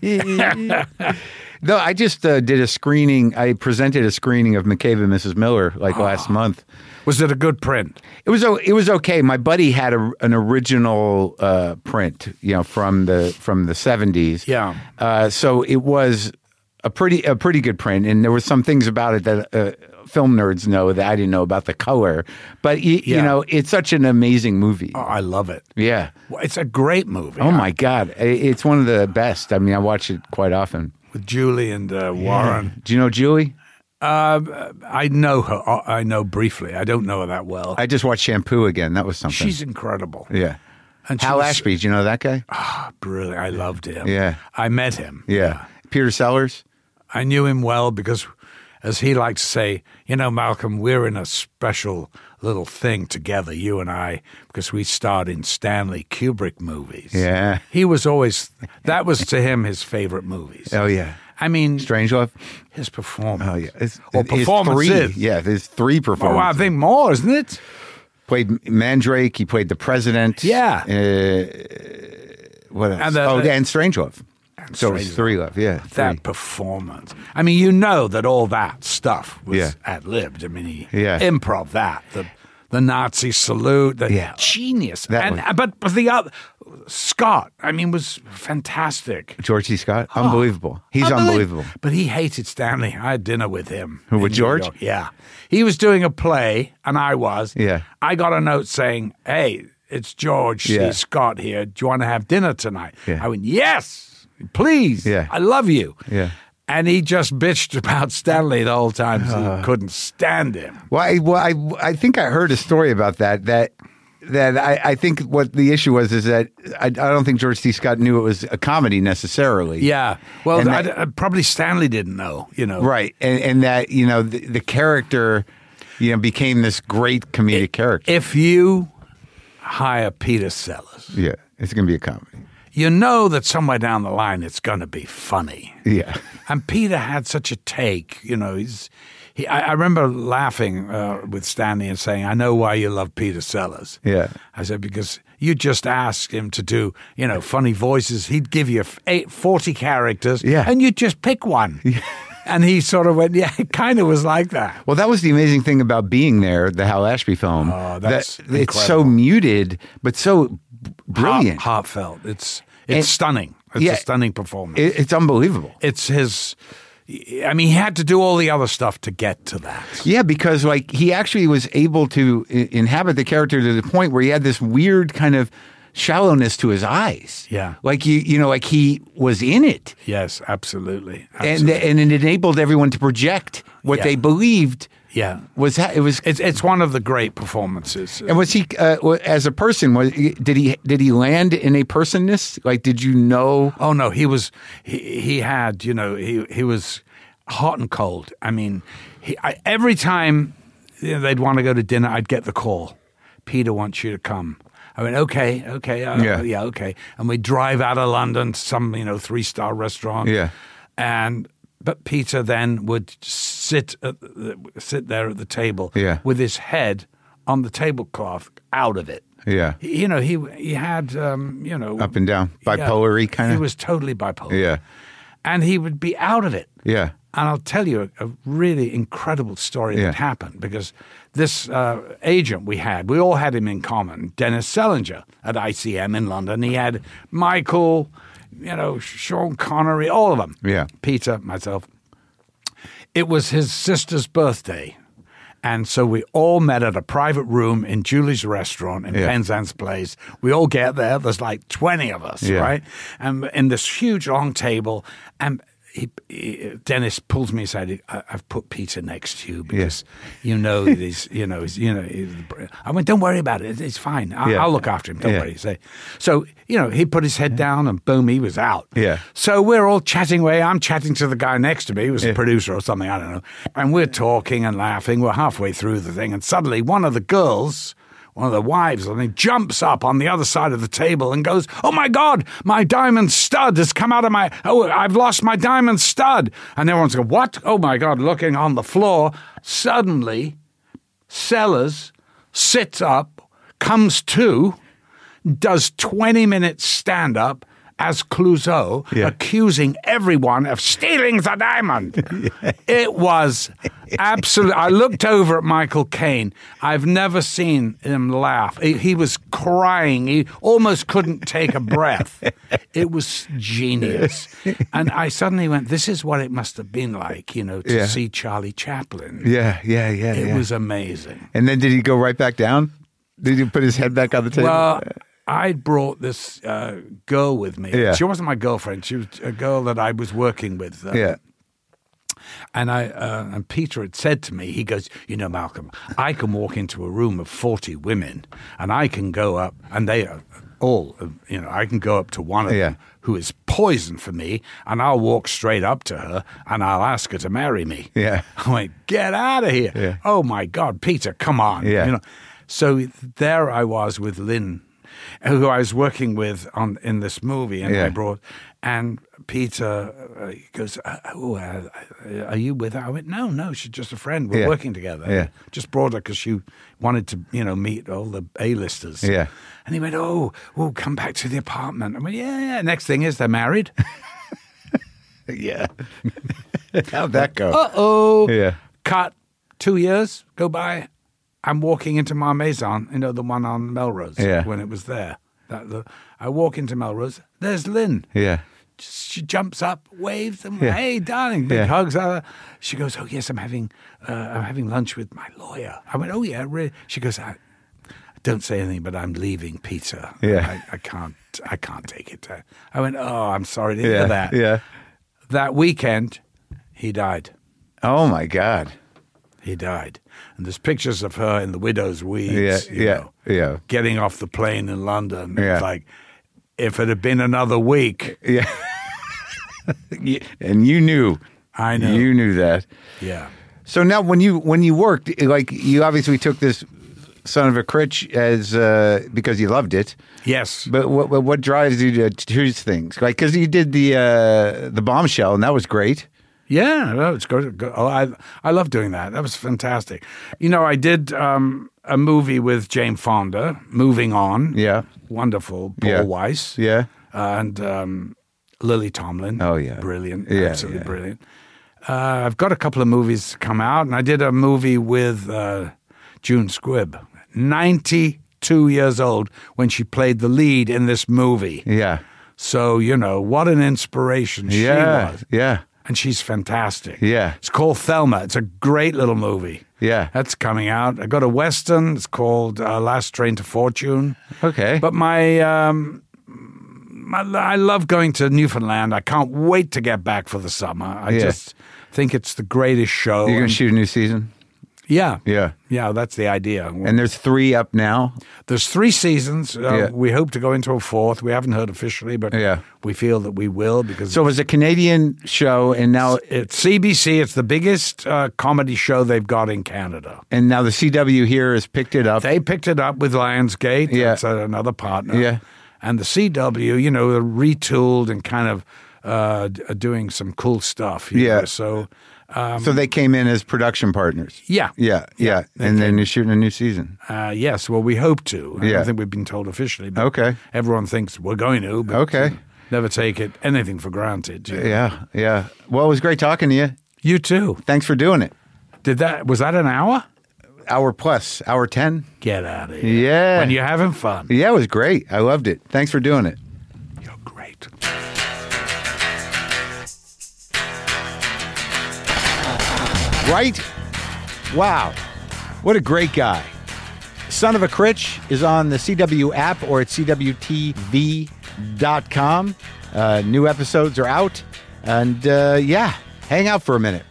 No, I just uh, did a screening. I presented a screening of McCabe and Missus Miller like last month. Was it a good print? It was o- it was okay. My buddy had a, an original uh, print, you know, from the from the seventies. Yeah. Uh, so it was a pretty a pretty good print, and there were some things about it that uh, film nerds know that I didn't know about the color. But y- Yeah. you know, it's such an amazing movie. Oh, I love it. Yeah. Well, it's a great movie. Oh my God, I- it's one of the best. I mean, I watch it quite often. With Julie and uh, Warren. Do you know Julie? Uh, I know her. uh, I know briefly. I don't know her that well. I just watched Shampoo again. That was something. She's incredible. yeah. And Hal she's Ashby, do you know that guy? brilliant. I loved him. Yeah. I met him. Yeah. Peter Sellers? I knew him well because, as he likes to say, you know, Malcolm, we're in a special little thing together, you and I, because we starred in Stanley Kubrick movies. Yeah. He was always, that was to him his favorite movies. Oh, yeah. I mean, Strangelove? his performance. Oh, yeah. It's, Or it's performances. Three. Yeah, there's three Oh, I performances. think more, isn't it? Played Mandrake. He played the president. Yeah. Uh, what else? And the- oh, and Strangelove. And So it's Strangelove. three love. Yeah. That three. performance. I mean, you know that all that stuff was Yeah. ad-libbed. I mean, he Yeah. improv that. The the Nazi salute, the Yeah. genius. That and one. but, but the other Scott, I mean, was fantastic. George C. Scott? Unbelievable. He's Unbelie- unbelievable. But he hated Stanley. I had dinner with him. Who, in with New George? York. Yeah. He was doing a play, and I was. Yeah. I got a note saying, hey, it's George C. Yeah. Scott here. Do you want to have dinner tonight? Yeah. I went, yes, please. Yeah. I love you. Yeah. And he just bitched about Stanley the whole time. So Uh. he couldn't stand him. Well, I, well I, I think I heard a story about that. That that I, I think what the issue was is that I, I don't think George C. Scott knew it was a comedy necessarily. Yeah. Well, And I, that- I- probably Stanley didn't know, you know. Right, and and that you know the, the character, you know, became this great comedic character. If you hire Peter Sellers, Yeah, it's going to be a comedy. you know that somewhere down the line it's going to be funny. Yeah, And Peter had such a take, you know. He's, he, I, I remember laughing uh, with Stanley and saying, "I know why you love Peter Sellers." Yeah. I said because you just asked him to do, you know, funny voices. He'd give you eight, forty characters, Yeah. and you'd just pick one. And he sort of went, "Yeah, it kind of was like that." Well, that was the amazing thing about Being There, the Hal Ashby film. Oh, that's that it's so incredible. muted, but so b- brilliant. Heart, heartfelt. It's it's And- stunning. It's yeah. a stunning performance. It, it's unbelievable. it's his. I mean, he had to do all the other stuff to get to that. Yeah, because like he actually was able to I- inhabit the character to the point where he had this weird kind of shallowness to his eyes. Yeah. like you, you know, like he was in it, Yes, absolutely. and absolutely. and it enabled everyone to project what Yeah. they believed yeah. was ha- it was. It's it's one of the great performances. And was he uh, wa- as a person? Was did he did he land in a personness? Like, did you know? Oh no, he was he he had you know he he was hot and cold. I mean, he I, every time you know, they'd want to go to dinner. I'd get the call. Peter wants you to come. I went, okay, okay, uh, Yeah. yeah, okay. And we drive out of London to some, you know, three-star restaurant. Yeah. And but Peter then would sit at the, sit there at the table Yeah. with his head on the tablecloth, out of it. Yeah. He- you know, he he had, um, you know, Up and down, yeah, bipolar-y kind He of. was totally bipolar. Yeah. And he would be out of it. Yeah. And I'll tell you a, a really incredible story Yeah. that happened, because this uh, agent we had, we all had him in common, Dennis Selinger at I C M in London. He had Michael, you know, Sean Connery, all of them. Yeah. Peter, myself. It was his sister's birthday. And so we all met at a private room in Julie's restaurant in Yeah. Penzance Place. We all get there. There's like twenty of us, Yeah. right? And in this huge long table. And he, he, Dennis pulls me aside. I, I've put Peter next to you because you know that he's, you know, he's, you know. He's, I went, don't worry about it. It's fine. I'll, Yeah. I'll look after him. Don't Yeah. worry. Say, so you know, he put his head down and boom, he was out. Yeah. So we're all chatting away. I'm chatting to the guy next to me. He was Yeah. a producer or something. I don't know. And we're talking and laughing. We're halfway through the thing, and suddenly one of the girls. One of the wives, and he jumps up on the other side of the table and goes, "Oh my God, my diamond stud has come out of my, oh, I've lost my diamond stud." And everyone's going, "What? Oh my God," looking on the floor. Suddenly, Sellers sits up, comes to, does twenty minutes stand-up as Clouseau, Yeah. accusing everyone of stealing the diamond. It was absolute. I looked over at Michael Caine. I've never seen him laugh. He, he was crying. He almost couldn't take a breath. It was genius. And I suddenly went, this is what it must have been like, you know, to Yeah. see Charlie Chaplin. Yeah. Yeah. Yeah. It yeah. was amazing. And then did he go right back down? Did he put his head back on the table? Well, I'd brought this uh, girl with me. Yeah. She wasn't my girlfriend. She was a girl that I was working with. Uh, yeah. And I uh, and Peter had said to me, he goes, "You know, Malcolm, I can walk into a room of forty women, and I can go up, and they are all, uh, you know, I can go up to one of Yeah. them who is poison for me, and I'll walk straight up to her, and I'll ask her to marry me." Yeah. I went, "Get out of here!" Yeah. Oh my God, Peter, come on! Yeah. You know, so there I was with Lynn, who I was working with on in this movie, and Yeah. I brought, and Peter uh, he goes, uh, "Oh, uh, are you with her?" I went, "No, no, she's just a friend. We're Yeah. working together. Yeah. Just brought her because she wanted to, you know, meet all the A-listers." Yeah. And he went, "Oh, oh, come back to the apartment." I went, "Yeah, yeah." Next thing is they're married. Yeah. How'd that go? Uh oh. Yeah. Cut. Two years go by. I'm walking into my maison, you know, the one on Melrose, Yeah. when it was there. That, the, I walk into Melrose. There's Lynn. Yeah. She jumps up, waves, and Yeah. "Hey, darling!" Big Yeah. hugs. Uh, she goes, "Oh yes, I'm having, uh, I'm having lunch with my lawyer." I went, "Oh yeah, really?" She goes, I, "Don't say anything, but I'm leaving Peter. Yeah. I, I can't, I can't take it." I went, "Oh, I'm sorry to Yeah. hear that." Yeah. That weekend, he died. Oh my God. He died, and there's pictures of her in the widow's weeds. Yeah. you Yeah. know, Yeah. getting off the plane in London. Yeah. It's like, if it had been another week, Yeah. You- and you knew. I know. You knew that. yeah. So now, when you when you worked, like you obviously took this Son of a Critch as uh, because you loved it. Yes. But what what, what drives you to choose things? Like because you did the uh, the Bombshell, and that was great. Yeah, no, it's good. good. Oh, I I love doing that. That was fantastic. You know, I did um, a movie with Jane Fonda, Moving On. Yeah. Wonderful. Paul Yeah. Weiss. Yeah. And um, Lily Tomlin. Oh, yeah. Brilliant. Yeah, Absolutely yeah. brilliant. Uh, I've got a couple of movies come out, and I did a movie with uh, June Squibb, ninety-two years old, when she played the lead in this movie. Yeah. So, you know, what an inspiration she Yeah. was. Yeah. And she's fantastic. Yeah. It's called Thelma. It's a great little movie. Yeah. That's coming out. I got a Western. It's called uh, Last Train to Fortune. Okay. But my, um, my, I love going to Newfoundland. I can't wait to get back for the summer. I Yeah. just think it's the greatest show. You're going And- to shoot a new season? Yeah. Yeah. Yeah, that's the idea. And there's three up now. There's three seasons. Uh, Yeah. We hope to go into a fourth. We haven't heard officially, but Yeah. we feel that we will because So it was a Canadian show, and now it's C B C. It's the biggest uh, comedy show they've got in Canada. and now the C W here has picked it up. They picked it up with Lionsgate. Yeah. That's uh, another partner. Yeah. And the C W, you know, they're retooled and kind of uh, d- doing some cool stuff. you Yeah. know. So, um, so they came in as production partners. yeah. Yeah, yeah, and then you're shooting a new season. Uh, yes, well, we hope to. I Yeah. don't think we've been told officially. But Okay. Everyone thinks we're going to. But Okay. uh, never take it anything for granted. you know. Yeah, yeah. Well, it was great talking to you. You too. Thanks for doing it. Did that? Was that an hour? Hour plus, hour ten. Get out of here. Yeah. When you're having fun. Yeah, it was great. I loved it. Thanks for doing it. You're great. Right? Wow. What a great guy. Son of a Critch is on the C W app or at C W T V dot com. Uh, new episodes are out. And uh, yeah, hang out for a minute.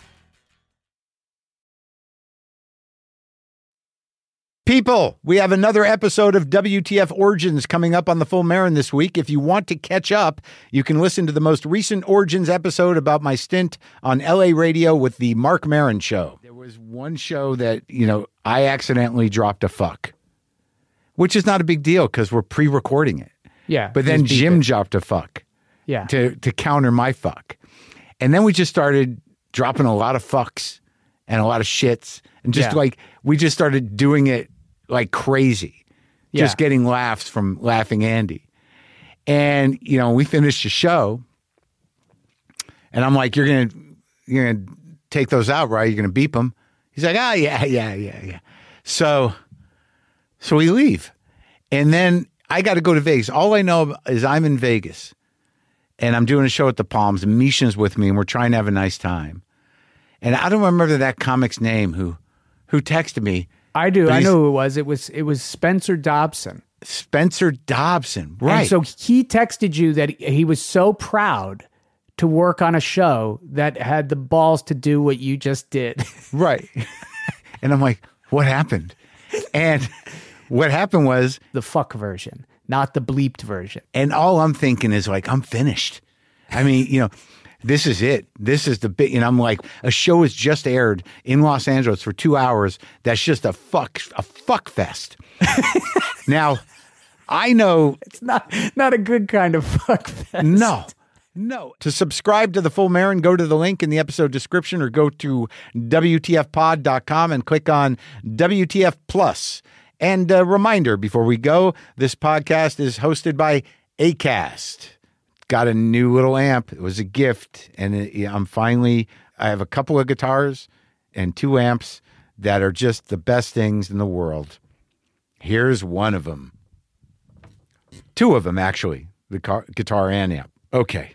People, we have another episode of W T F Origins coming up on the Full Marin this week. If you want to catch up, you can listen to the most recent Origins episode about my stint on L A radio with the Mark Maron Show. There was one show that, you know, I accidentally dropped a fuck, which is not a big deal because we're pre-recording it. Yeah. But then just beep Jim it. dropped a fuck Yeah. to, to counter my fuck. And then we just started dropping a lot of fucks and a lot of shits. And just Yeah. like, we just started doing it like crazy, just Yeah. getting laughs from Laughing Andy. And, you know, we finished the show and I'm like, you're going to, you're going to take those out, right? You're going to beep them. He's like, oh yeah, yeah, yeah, yeah. So, so we leave. And then I got to go to Vegas. All I know is I'm in Vegas and I'm doing a show at the Palms and Misha's with me and we're trying to have a nice time. And I don't remember that comic's name who, who texted me. I do. But I he's- know who it was. It was it was Spencer Dobson. Spencer Dobson. Right. And so he texted you that he was so proud to work on a show that had the balls to do what you just did. right. And I'm like, what happened? And what happened was, The fuck version, not the bleeped version. and all I'm thinking is like, I'm finished. I mean, you know, this is it. This is the bit. And I'm like, a show has just aired in Los Angeles for two hours. That's just a fuck, a fuck fest. Now, I know, It's not not a good kind of fuck fest. no, no. To subscribe to the Full Marin, go to the link in the episode description or go to W T F pod dot com and click on W T F Plus. And a reminder before we go, this podcast is hosted by Acast. Got a new little amp. It was a gift. And it, I'm finally, I have a couple of guitars and two amps that are just the best things in the world. Here's one of them. Two of them, actually, the car, guitar and amp. Okay.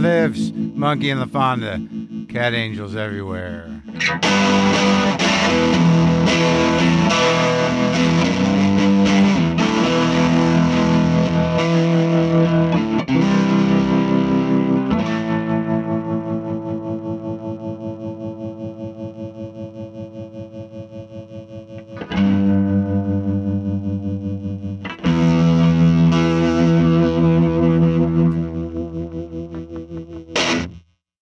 lives. Monkey and La Fonda. Cat angels everywhere.